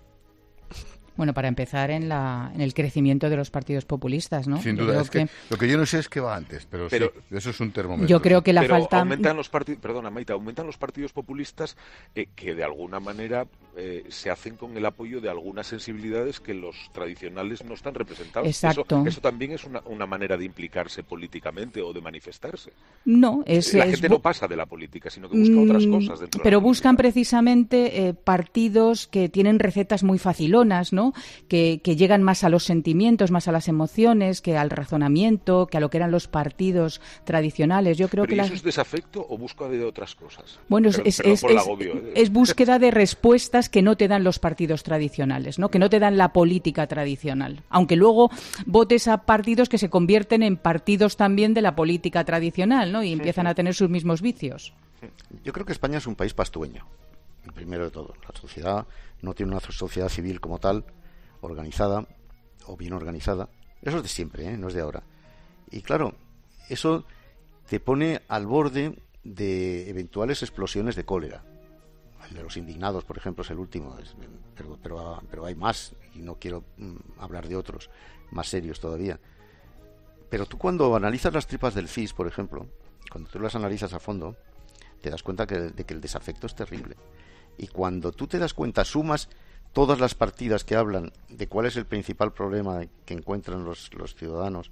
Speaker 6: Bueno, para empezar, en, la, en el crecimiento de los partidos populistas, ¿no?
Speaker 1: Sin
Speaker 6: Yo
Speaker 1: duda,
Speaker 6: creo
Speaker 1: es que, lo que yo no sé es qué va antes, pero,
Speaker 13: Pero-
Speaker 1: sí, eso es un termómetro.
Speaker 6: Yo creo que la
Speaker 13: Pero
Speaker 6: falta...
Speaker 13: aumentan los partidos, perdona, Maita, aumentan los partidos populistas eh, que de alguna manera eh, se hacen con el apoyo de algunas sensibilidades que los tradicionales no están representados.
Speaker 6: Exacto.
Speaker 13: Eso, eso también es una, una manera de implicarse políticamente o de manifestarse.
Speaker 6: No, es...
Speaker 13: La
Speaker 6: es
Speaker 13: gente
Speaker 6: bu-
Speaker 13: no pasa de la política, sino que busca otras
Speaker 6: Mm,
Speaker 13: cosas dentro
Speaker 6: Pero
Speaker 13: de la
Speaker 6: buscan precisamente eh, partidos que tienen recetas muy facilonas, ¿no? Que, que llegan más a los sentimientos, más a las emociones, que al razonamiento, que a lo que eran los partidos tradicionales. Yo creo
Speaker 13: Pero
Speaker 6: que
Speaker 13: ¿y
Speaker 6: la...
Speaker 13: eso es desafecto o búsqueda de otras cosas?
Speaker 6: Bueno, es,
Speaker 13: Perdón-
Speaker 6: es,
Speaker 13: perdón
Speaker 6: es-
Speaker 13: por el
Speaker 6: es-
Speaker 13: agobio, ¿eh?
Speaker 6: es búsqueda de respuestas que no te dan los partidos tradicionales, ¿no? Que no te dan la política tradicional. Aunque luego votes a partidos que se convierten en partidos también de la política tradicional, ¿no? Y empiezan a tener sus mismos vicios.
Speaker 27: Yo creo que España es un país pastueño, el primero de todo. La sociedad no tiene una sociedad civil como tal, organizada o bien organizada. Eso es de siempre, ¿eh? No es de ahora. Y claro, eso te pone al borde de eventuales explosiones de cólera. El de los indignados, por ejemplo, es el último, es- pero, pero, pero hay más, y no quiero mm, hablar de otros más serios todavía. Pero tú cuando analizas las tripas del C I S, por ejemplo, cuando tú las analizas a fondo, te das cuenta que, de que el desafecto es terrible. Y cuando tú te das cuenta, sumas todas las partidas que hablan de cuál es el principal problema que encuentran los, los ciudadanos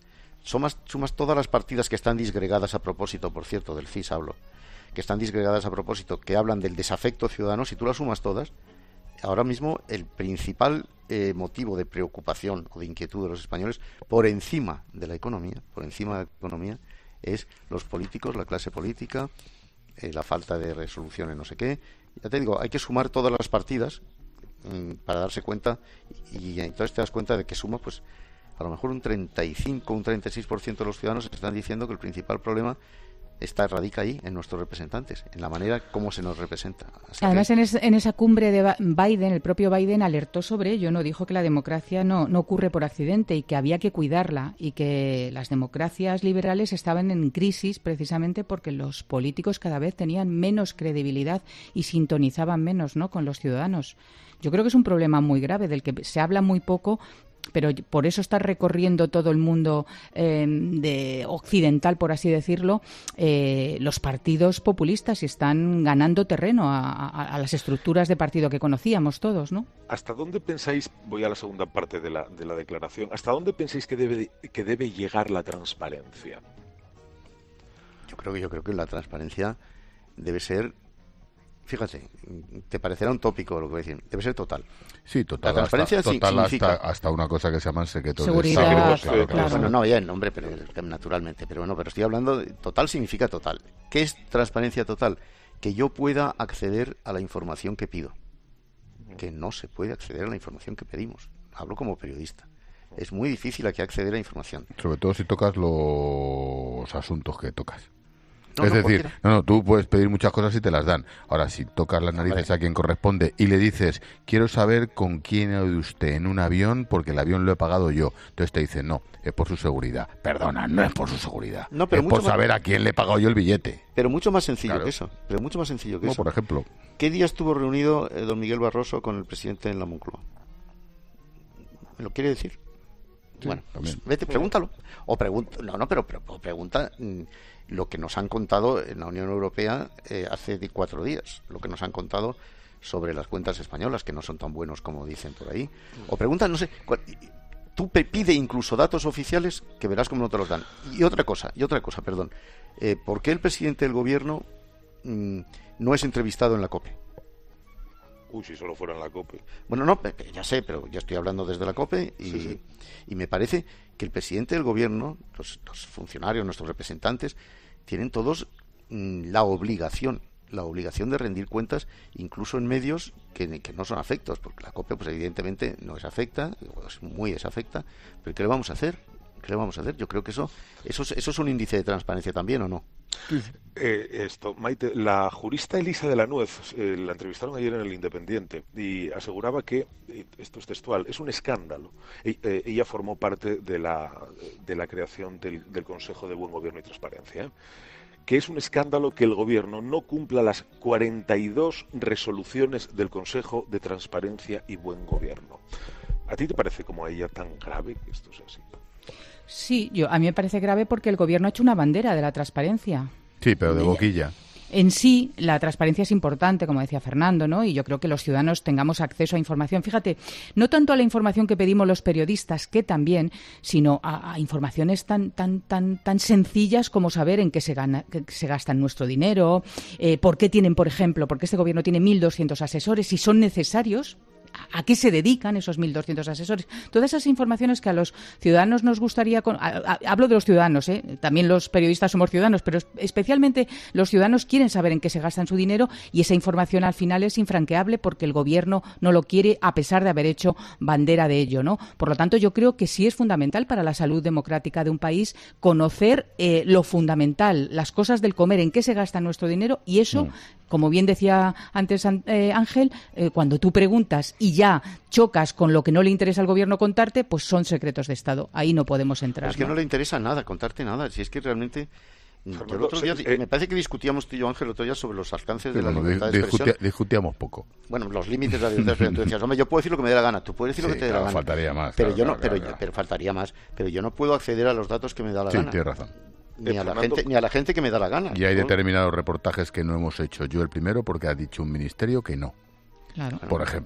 Speaker 27: sumas, sumas todas las partidas que están disgregadas a propósito, por cierto, del C I S hablo, que están disgregadas a propósito, que hablan del desafecto ciudadano, si tú las sumas todas, ahora mismo el principal eh, motivo de preocupación o de inquietud de los españoles, por encima de la economía, por encima de la economía, es los políticos, la clase política, eh, la falta de resolución en no sé qué. Ya te digo, hay que sumar todas las partidas mmm, para darse cuenta, y, y entonces te das cuenta de que suma, pues, a lo mejor un treinta y cinco, un treinta y seis por ciento de los ciudadanos están diciendo que el principal problema está radica ahí, en nuestros representantes, en la manera como se nos representa. Así
Speaker 26: Además,
Speaker 27: que...
Speaker 26: en, es, en esa cumbre de Biden, el propio Biden alertó sobre ello, ¿no? Dijo que la democracia no, no ocurre por accidente y que había que cuidarla, y que las democracias liberales estaban en crisis precisamente porque los políticos cada vez tenían menos credibilidad y sintonizaban menos, ¿no?, con los ciudadanos. Yo creo que es un problema muy grave del que se habla muy poco, pero por eso está recorriendo todo el mundo eh, de occidental, por así decirlo, eh, los partidos populistas, y están ganando terreno a, a, a las estructuras de partido que conocíamos todos, ¿no?
Speaker 13: ¿Hasta dónde pensáis, voy a la segunda parte de la, de la declaración, ¿hasta dónde pensáis que debe, que debe llegar la transparencia?
Speaker 27: Yo creo que yo creo que la transparencia debe ser, fíjate, te parecerá un tópico lo que voy a decir, debe ser total.
Speaker 1: Sí, total.
Speaker 27: La transparencia
Speaker 1: hasta, total
Speaker 27: significa
Speaker 1: hasta, hasta una cosa que se llaman secretos
Speaker 27: seguridad,
Speaker 1: de Estado.
Speaker 27: Claro, claro, claro. Bueno, no, bien, hombre, pero naturalmente, pero bueno, pero estoy hablando de total significa total. ¿Qué es transparencia total? Que yo pueda acceder a la información que pido. Que no se puede acceder a la información que pedimos. Hablo como periodista. Es muy difícil aquí acceder a la información.
Speaker 1: Sobre todo si tocas los asuntos que tocas. No, es
Speaker 27: no,
Speaker 1: decir,
Speaker 27: cualquiera.
Speaker 1: no, no, tú puedes pedir muchas cosas y te las dan. Ahora, si tocas las narices a quien corresponde y le dices, quiero saber con quién ha ido usted en un avión porque el avión lo he pagado yo, entonces te dicen, no, es por su seguridad. Perdona, no es por su seguridad.
Speaker 27: No, pero
Speaker 1: es por
Speaker 27: mucho
Speaker 1: saber
Speaker 27: más...
Speaker 1: a quién le he pagado yo el billete.
Speaker 27: Pero mucho más sencillo
Speaker 1: Claro.
Speaker 27: que eso. Pero mucho más sencillo que
Speaker 1: No,
Speaker 27: eso.
Speaker 1: por ejemplo.
Speaker 27: ¿Qué día estuvo reunido eh, don Miguel Barroso con el presidente en la Moncloa? ¿Me lo quiere decir?
Speaker 1: Sí,
Speaker 27: bueno,
Speaker 1: también.
Speaker 27: pues vete, pregúntalo. O pregunta, no, no, pero, pero pregunta mm, lo que nos han contado en la Unión Europea eh, hace de cuatro días, lo que nos han contado sobre las cuentas españolas, que no son tan buenos como dicen por ahí. O pregunta, no sé, cuál, tú pe- pide incluso datos oficiales que verás cómo no te los dan. Y otra cosa, y otra cosa, perdón. Eh, ¿Por qué el presidente del gobierno mm, no es entrevistado en la COPE?
Speaker 13: Uy, si solo fuera en la COPE.
Speaker 27: Bueno, no, ya sé, pero yo estoy hablando desde la COPE y,
Speaker 13: Sí, sí.
Speaker 27: y me parece que el presidente del gobierno, los, los funcionarios, nuestros representantes, tienen todos mmm, la obligación, la obligación de rendir cuentas, incluso en medios que, que no son afectos, porque la COPE, pues evidentemente no es afecta, es muy desafecta, pero ¿qué le vamos a hacer? ¿Qué le vamos a hacer? Yo creo que eso, eso, es- eso es un índice de transparencia también, ¿o no?
Speaker 13: Eh, esto, Maite, la jurista Elisa de la Nuez, eh, la entrevistaron ayer en El Independiente y aseguraba que, eh, esto es textual, es un escándalo. E- eh, ella formó parte de la, de la creación del, del Consejo de Buen Gobierno y Transparencia, ¿eh? Que es un escándalo que el Gobierno no cumpla las cuarenta y dos resoluciones del Consejo de Transparencia y Buen Gobierno. ¿A ti te parece como a ella tan grave que esto sea así?
Speaker 26: Sí, yo a mí me parece grave porque el gobierno ha hecho una bandera de la transparencia.
Speaker 1: Sí, pero de boquilla.
Speaker 26: En sí, la transparencia es importante, como decía Fernando, ¿no? Y yo creo que los ciudadanos tengamos acceso a información. Fíjate, no tanto a la información que pedimos los periodistas, que también, sino a, a informaciones tan, tan, tan, tan sencillas como saber en qué se gana, qué se gasta nuestro dinero, eh, por qué tienen, por ejemplo, por qué este gobierno tiene mil doscientos asesores, si son necesarios. ¿A qué se dedican esos mil doscientos asesores? Todas esas informaciones que a los ciudadanos nos gustaría... Con... a- a- Hablo de los ciudadanos, ¿eh? También los periodistas somos ciudadanos, pero es- especialmente los ciudadanos quieren saber en qué se gastan su dinero, y esa información al final es infranqueable porque el gobierno no lo quiere, a pesar de haber hecho bandera de ello, ¿no? Por lo tanto, yo creo que sí es fundamental para la salud democrática de un país conocer eh, lo fundamental, las cosas del comer, en qué se gasta nuestro dinero, y eso...
Speaker 1: Mm.
Speaker 26: Como bien decía antes eh, Ángel, eh, cuando tú preguntas y ya chocas con lo que no le interesa al gobierno contarte, pues son secretos de Estado. Ahí no podemos entrar.
Speaker 27: Es que
Speaker 26: ¿no?
Speaker 27: no le interesa nada, contarte nada. Si es que realmente... Yo
Speaker 13: Fernando,
Speaker 27: el otro día,
Speaker 13: se- eh,
Speaker 27: me parece que discutíamos tú y yo, Ángel, el otro día sobre los alcances de la
Speaker 1: Bueno,
Speaker 27: libertad
Speaker 1: di-
Speaker 27: de expresión.
Speaker 1: discutia- discutíamos poco.
Speaker 27: Bueno, los límites de la libertad de expresión. Tú decías, hombre, yo puedo decir lo que me dé la gana, tú puedes decir lo
Speaker 1: Sí,
Speaker 27: que te dé
Speaker 1: claro,
Speaker 27: la gana.
Speaker 1: faltaría más,
Speaker 27: Pero
Speaker 1: claro,
Speaker 27: yo no,
Speaker 1: claro,
Speaker 27: pero,
Speaker 1: claro,
Speaker 27: yo- pero faltaría más. Pero yo no puedo acceder a los datos que me da la
Speaker 1: Sí,
Speaker 27: gana.
Speaker 1: tienes razón.
Speaker 27: Ni
Speaker 13: Eh,
Speaker 27: a la
Speaker 13: Fernando-
Speaker 27: gente, ni a la gente que me da la gana.
Speaker 1: Y hay
Speaker 27: Yo-
Speaker 1: determinados reportajes que no hemos hecho. Yo el primero porque ha dicho un ministerio que no,
Speaker 26: Claro.
Speaker 1: por ejemplo.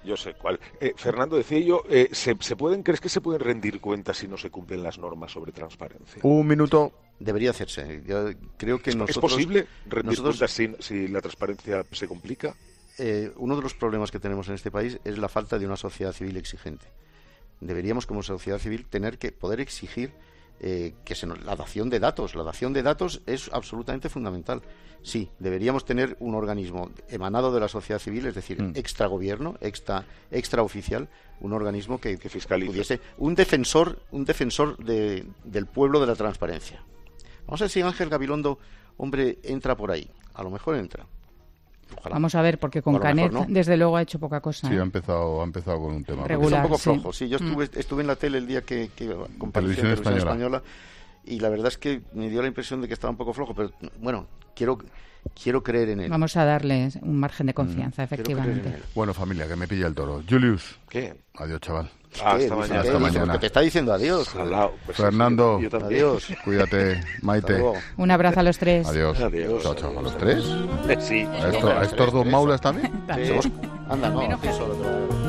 Speaker 13: Yo sé cuál. Eh, Fernando, decía yo, eh, ¿se, se pueden, ¿crees que se pueden rendir cuentas si no se cumplen las normas sobre transparencia?
Speaker 1: Un minuto.
Speaker 27: Debería hacerse. Yo creo que
Speaker 13: ¿Es,
Speaker 27: nosotros,
Speaker 13: ¿Es posible rendir
Speaker 27: nosotros,
Speaker 13: cuentas si, si la transparencia se complica?
Speaker 27: Eh, uno de los problemas que tenemos en este país es la falta de una sociedad civil exigente. Deberíamos, como sociedad civil, tener que poder exigir eh, que se nos, la dación de datos. La dación de datos es absolutamente fundamental. Sí, deberíamos tener un organismo emanado de la sociedad civil, es decir, mm. extragobierno, extra, extraoficial, un organismo que,
Speaker 13: que fiscalice.
Speaker 27: Pudiese, un defensor, un defensor de, del pueblo de la transparencia. Vamos a ver si Ángel Gabilondo, hombre, entra por ahí. A lo mejor entra. Ojalá.
Speaker 26: Vamos a ver, porque con Canet, no. desde luego, ha hecho poca cosa.
Speaker 1: Sí,
Speaker 26: ¿eh?
Speaker 1: ha empezado ha empezado con un tema.
Speaker 27: Regular, un poco flojo. Sí, sí yo estuve, mm. estuve en la tele el día que, que compareció en Televisión Española. Española y la verdad es que me dio la impresión de que estaba un poco flojo, pero bueno, quiero... Quiero creer en él.
Speaker 26: Vamos a darle un margen de confianza, mm, efectivamente.
Speaker 1: Bueno, familia, que me pilla el toro. Julius.
Speaker 13: ¿Qué?
Speaker 1: Adiós, chaval.
Speaker 27: Ah, hasta mañana. Hasta mañana. Que te está diciendo adiós.
Speaker 13: Pues
Speaker 1: Fernando.
Speaker 27: Yo, yo adiós.
Speaker 1: Cuídate. Maite.
Speaker 26: Un abrazo a los tres.
Speaker 1: Adiós.
Speaker 13: Adiós.
Speaker 1: Chao, chao. ¿A los tres?
Speaker 13: Sí.
Speaker 1: ¿A, esto, ¿a estos dos maulas también?
Speaker 27: Sí. Anda, no. Aquí solo te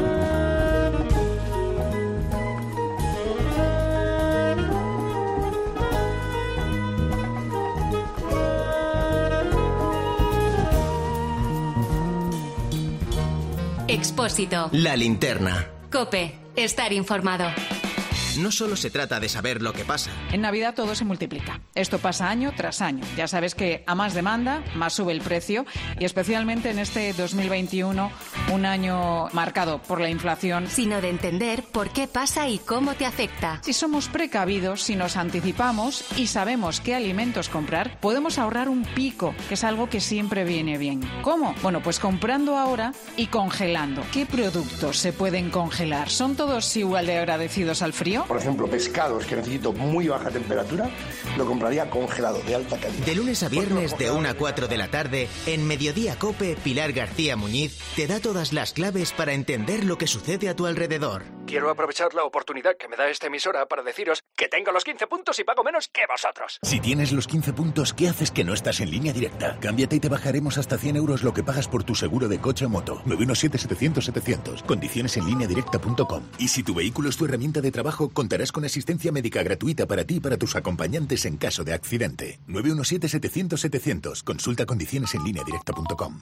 Speaker 3: Expósito.
Speaker 2: La linterna.
Speaker 3: COPE. Estar informado.
Speaker 2: No solo se trata de saber lo que pasa.
Speaker 4: En Navidad todo se multiplica. Esto pasa año tras año. Ya sabes que a más demanda, más sube el precio. Y especialmente en este dos mil veintiuno, un año marcado por la inflación.
Speaker 3: Sino de entender por qué pasa y cómo te afecta.
Speaker 4: Si somos precavidos, si nos anticipamos y sabemos qué alimentos comprar, podemos ahorrar un pico, que es algo que siempre viene bien. ¿Cómo? Bueno, pues comprando ahora y congelando. ¿Qué productos se pueden congelar? ¿Son todos igual de agradecidos al frío?
Speaker 20: Por ejemplo, pescados que necesito muy baja temperatura, lo compraría congelado, de alta calidad.
Speaker 2: De lunes a viernes, de una a cuatro de la tarde, en Mediodía COPE, Pilar García Muñiz te da todas las claves para entender lo que sucede a tu alrededor.
Speaker 21: Quiero aprovechar la oportunidad que me da esta emisora para deciros que tengo los quince puntos y pago menos que vosotros.
Speaker 22: Si tienes los quince puntos, ¿qué haces que no estás en Línea Directa? Cámbiate y te bajaremos hasta cien euros lo que pagas por tu seguro de coche o moto. nueve uno siete, setecientos, setecientos. Condiciones en línea directa punto com. Y si tu vehículo es tu herramienta de trabajo, contarás con asistencia médica gratuita para ti y para tus acompañantes en caso de accidente. nueve uno siete, setecientos, setecientos. Consulta condiciones en línea directa punto com.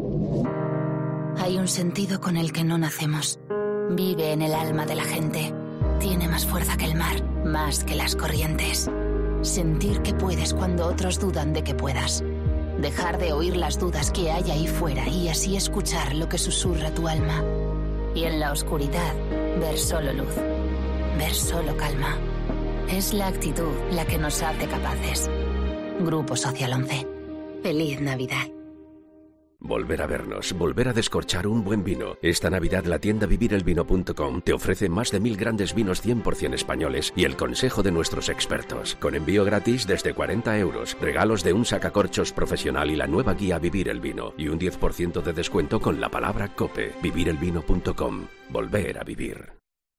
Speaker 23: Hay un sentido con el que no nacemos. Vive en el alma de la gente. Tiene más fuerza que el mar, más que las corrientes. Sentir que puedes cuando otros dudan de que puedas. Dejar de oír las dudas que hay ahí fuera y así escuchar lo que susurra tu alma. Y en la oscuridad, ver solo luz. Ver solo calma. Es la actitud la que nos hace capaces. Grupo Social once. Feliz Navidad.
Speaker 24: Volver a vernos, volver a descorchar un buen vino. Esta Navidad la tienda vivir el vino punto com te ofrece más de mil grandes vinos cien por ciento españoles y el consejo de nuestros expertos. Con envío gratis desde cuarenta euros, regalos de un sacacorchos profesional y la nueva guía Vivir el Vino. Y un diez por ciento de descuento con la palabra COPE. vivir el vino punto com. Volver a vivir.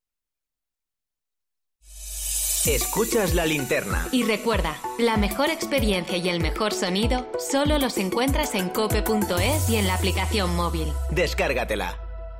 Speaker 2: Escuchas La Linterna.
Speaker 3: Y recuerda, la mejor experiencia y el mejor sonido solo los encuentras en cope punto es y en la aplicación móvil.
Speaker 2: Descárgatela.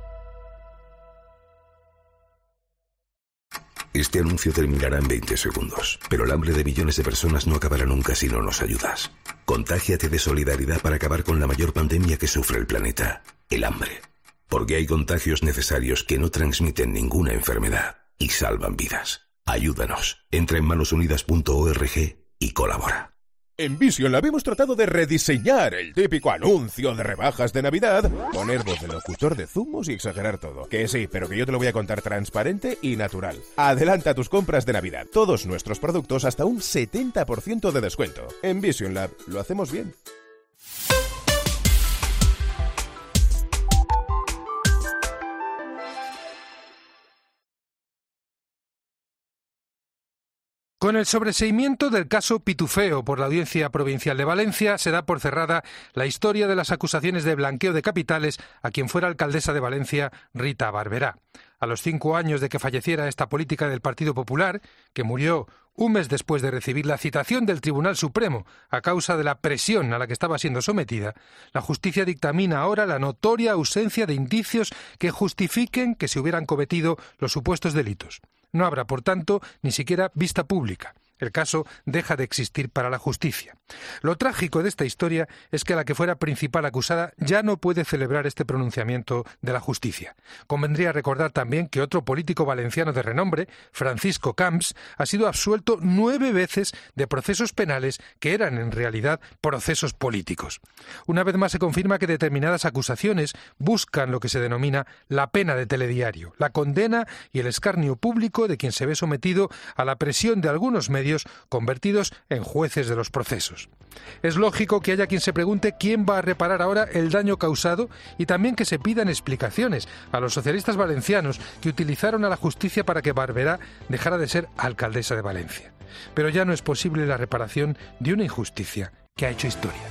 Speaker 25: Este anuncio terminará en veinte segundos, pero el hambre de millones de personas no acabará nunca si no nos ayudas. Contágiate de solidaridad para acabar con la mayor pandemia que sufre el planeta, el hambre. Porque hay contagios necesarios que no transmiten ninguna enfermedad y salvan vidas. Ayúdanos. Entra en manos unidas punto org y colabora.
Speaker 28: En Vision Lab hemos tratado de rediseñar el típico anuncio de rebajas de Navidad, poner voz de locutor de zumos y exagerar todo. Que sí, pero que yo te lo voy a contar transparente y natural. Adelanta tus compras de Navidad. Todos nuestros productos hasta un setenta por ciento de descuento. En Vision Lab lo hacemos bien.
Speaker 29: Con el sobreseimiento del caso Pitufeo por la Audiencia Provincial de Valencia, se da por cerrada la historia de las acusaciones de blanqueo de capitales a quien fuera alcaldesa de Valencia, Rita Barberá. A los cinco años de que falleciera esta política del Partido Popular, que murió Un mes después de recibir la citación del Tribunal Supremo a causa de la presión a la que estaba siendo sometida, la justicia dictamina ahora la notoria ausencia de indicios que justifiquen que se hubieran cometido los supuestos delitos. No habrá, por tanto, ni siquiera vista pública. El caso deja de existir para la justicia. Lo trágico de esta historia es que la que fuera principal acusada ya no puede celebrar este pronunciamiento de la justicia. Convendría recordar también que otro político valenciano de renombre, Francisco Camps, ha sido absuelto nueve veces de procesos penales que eran en realidad procesos políticos. Una vez más se confirma que determinadas acusaciones buscan lo que se denomina la pena de telediario, la condena y el escarnio público de quien se ve sometido a la presión de algunos medios convertidos en jueces de los procesos. Es lógico que haya quien se pregunte quién va a reparar ahora el daño causado y también que se pidan explicaciones a los socialistas valencianos que utilizaron a la justicia para que Barberá dejara de ser alcaldesa de Valencia. Pero ya no es posible la reparación de una injusticia que ha hecho historia.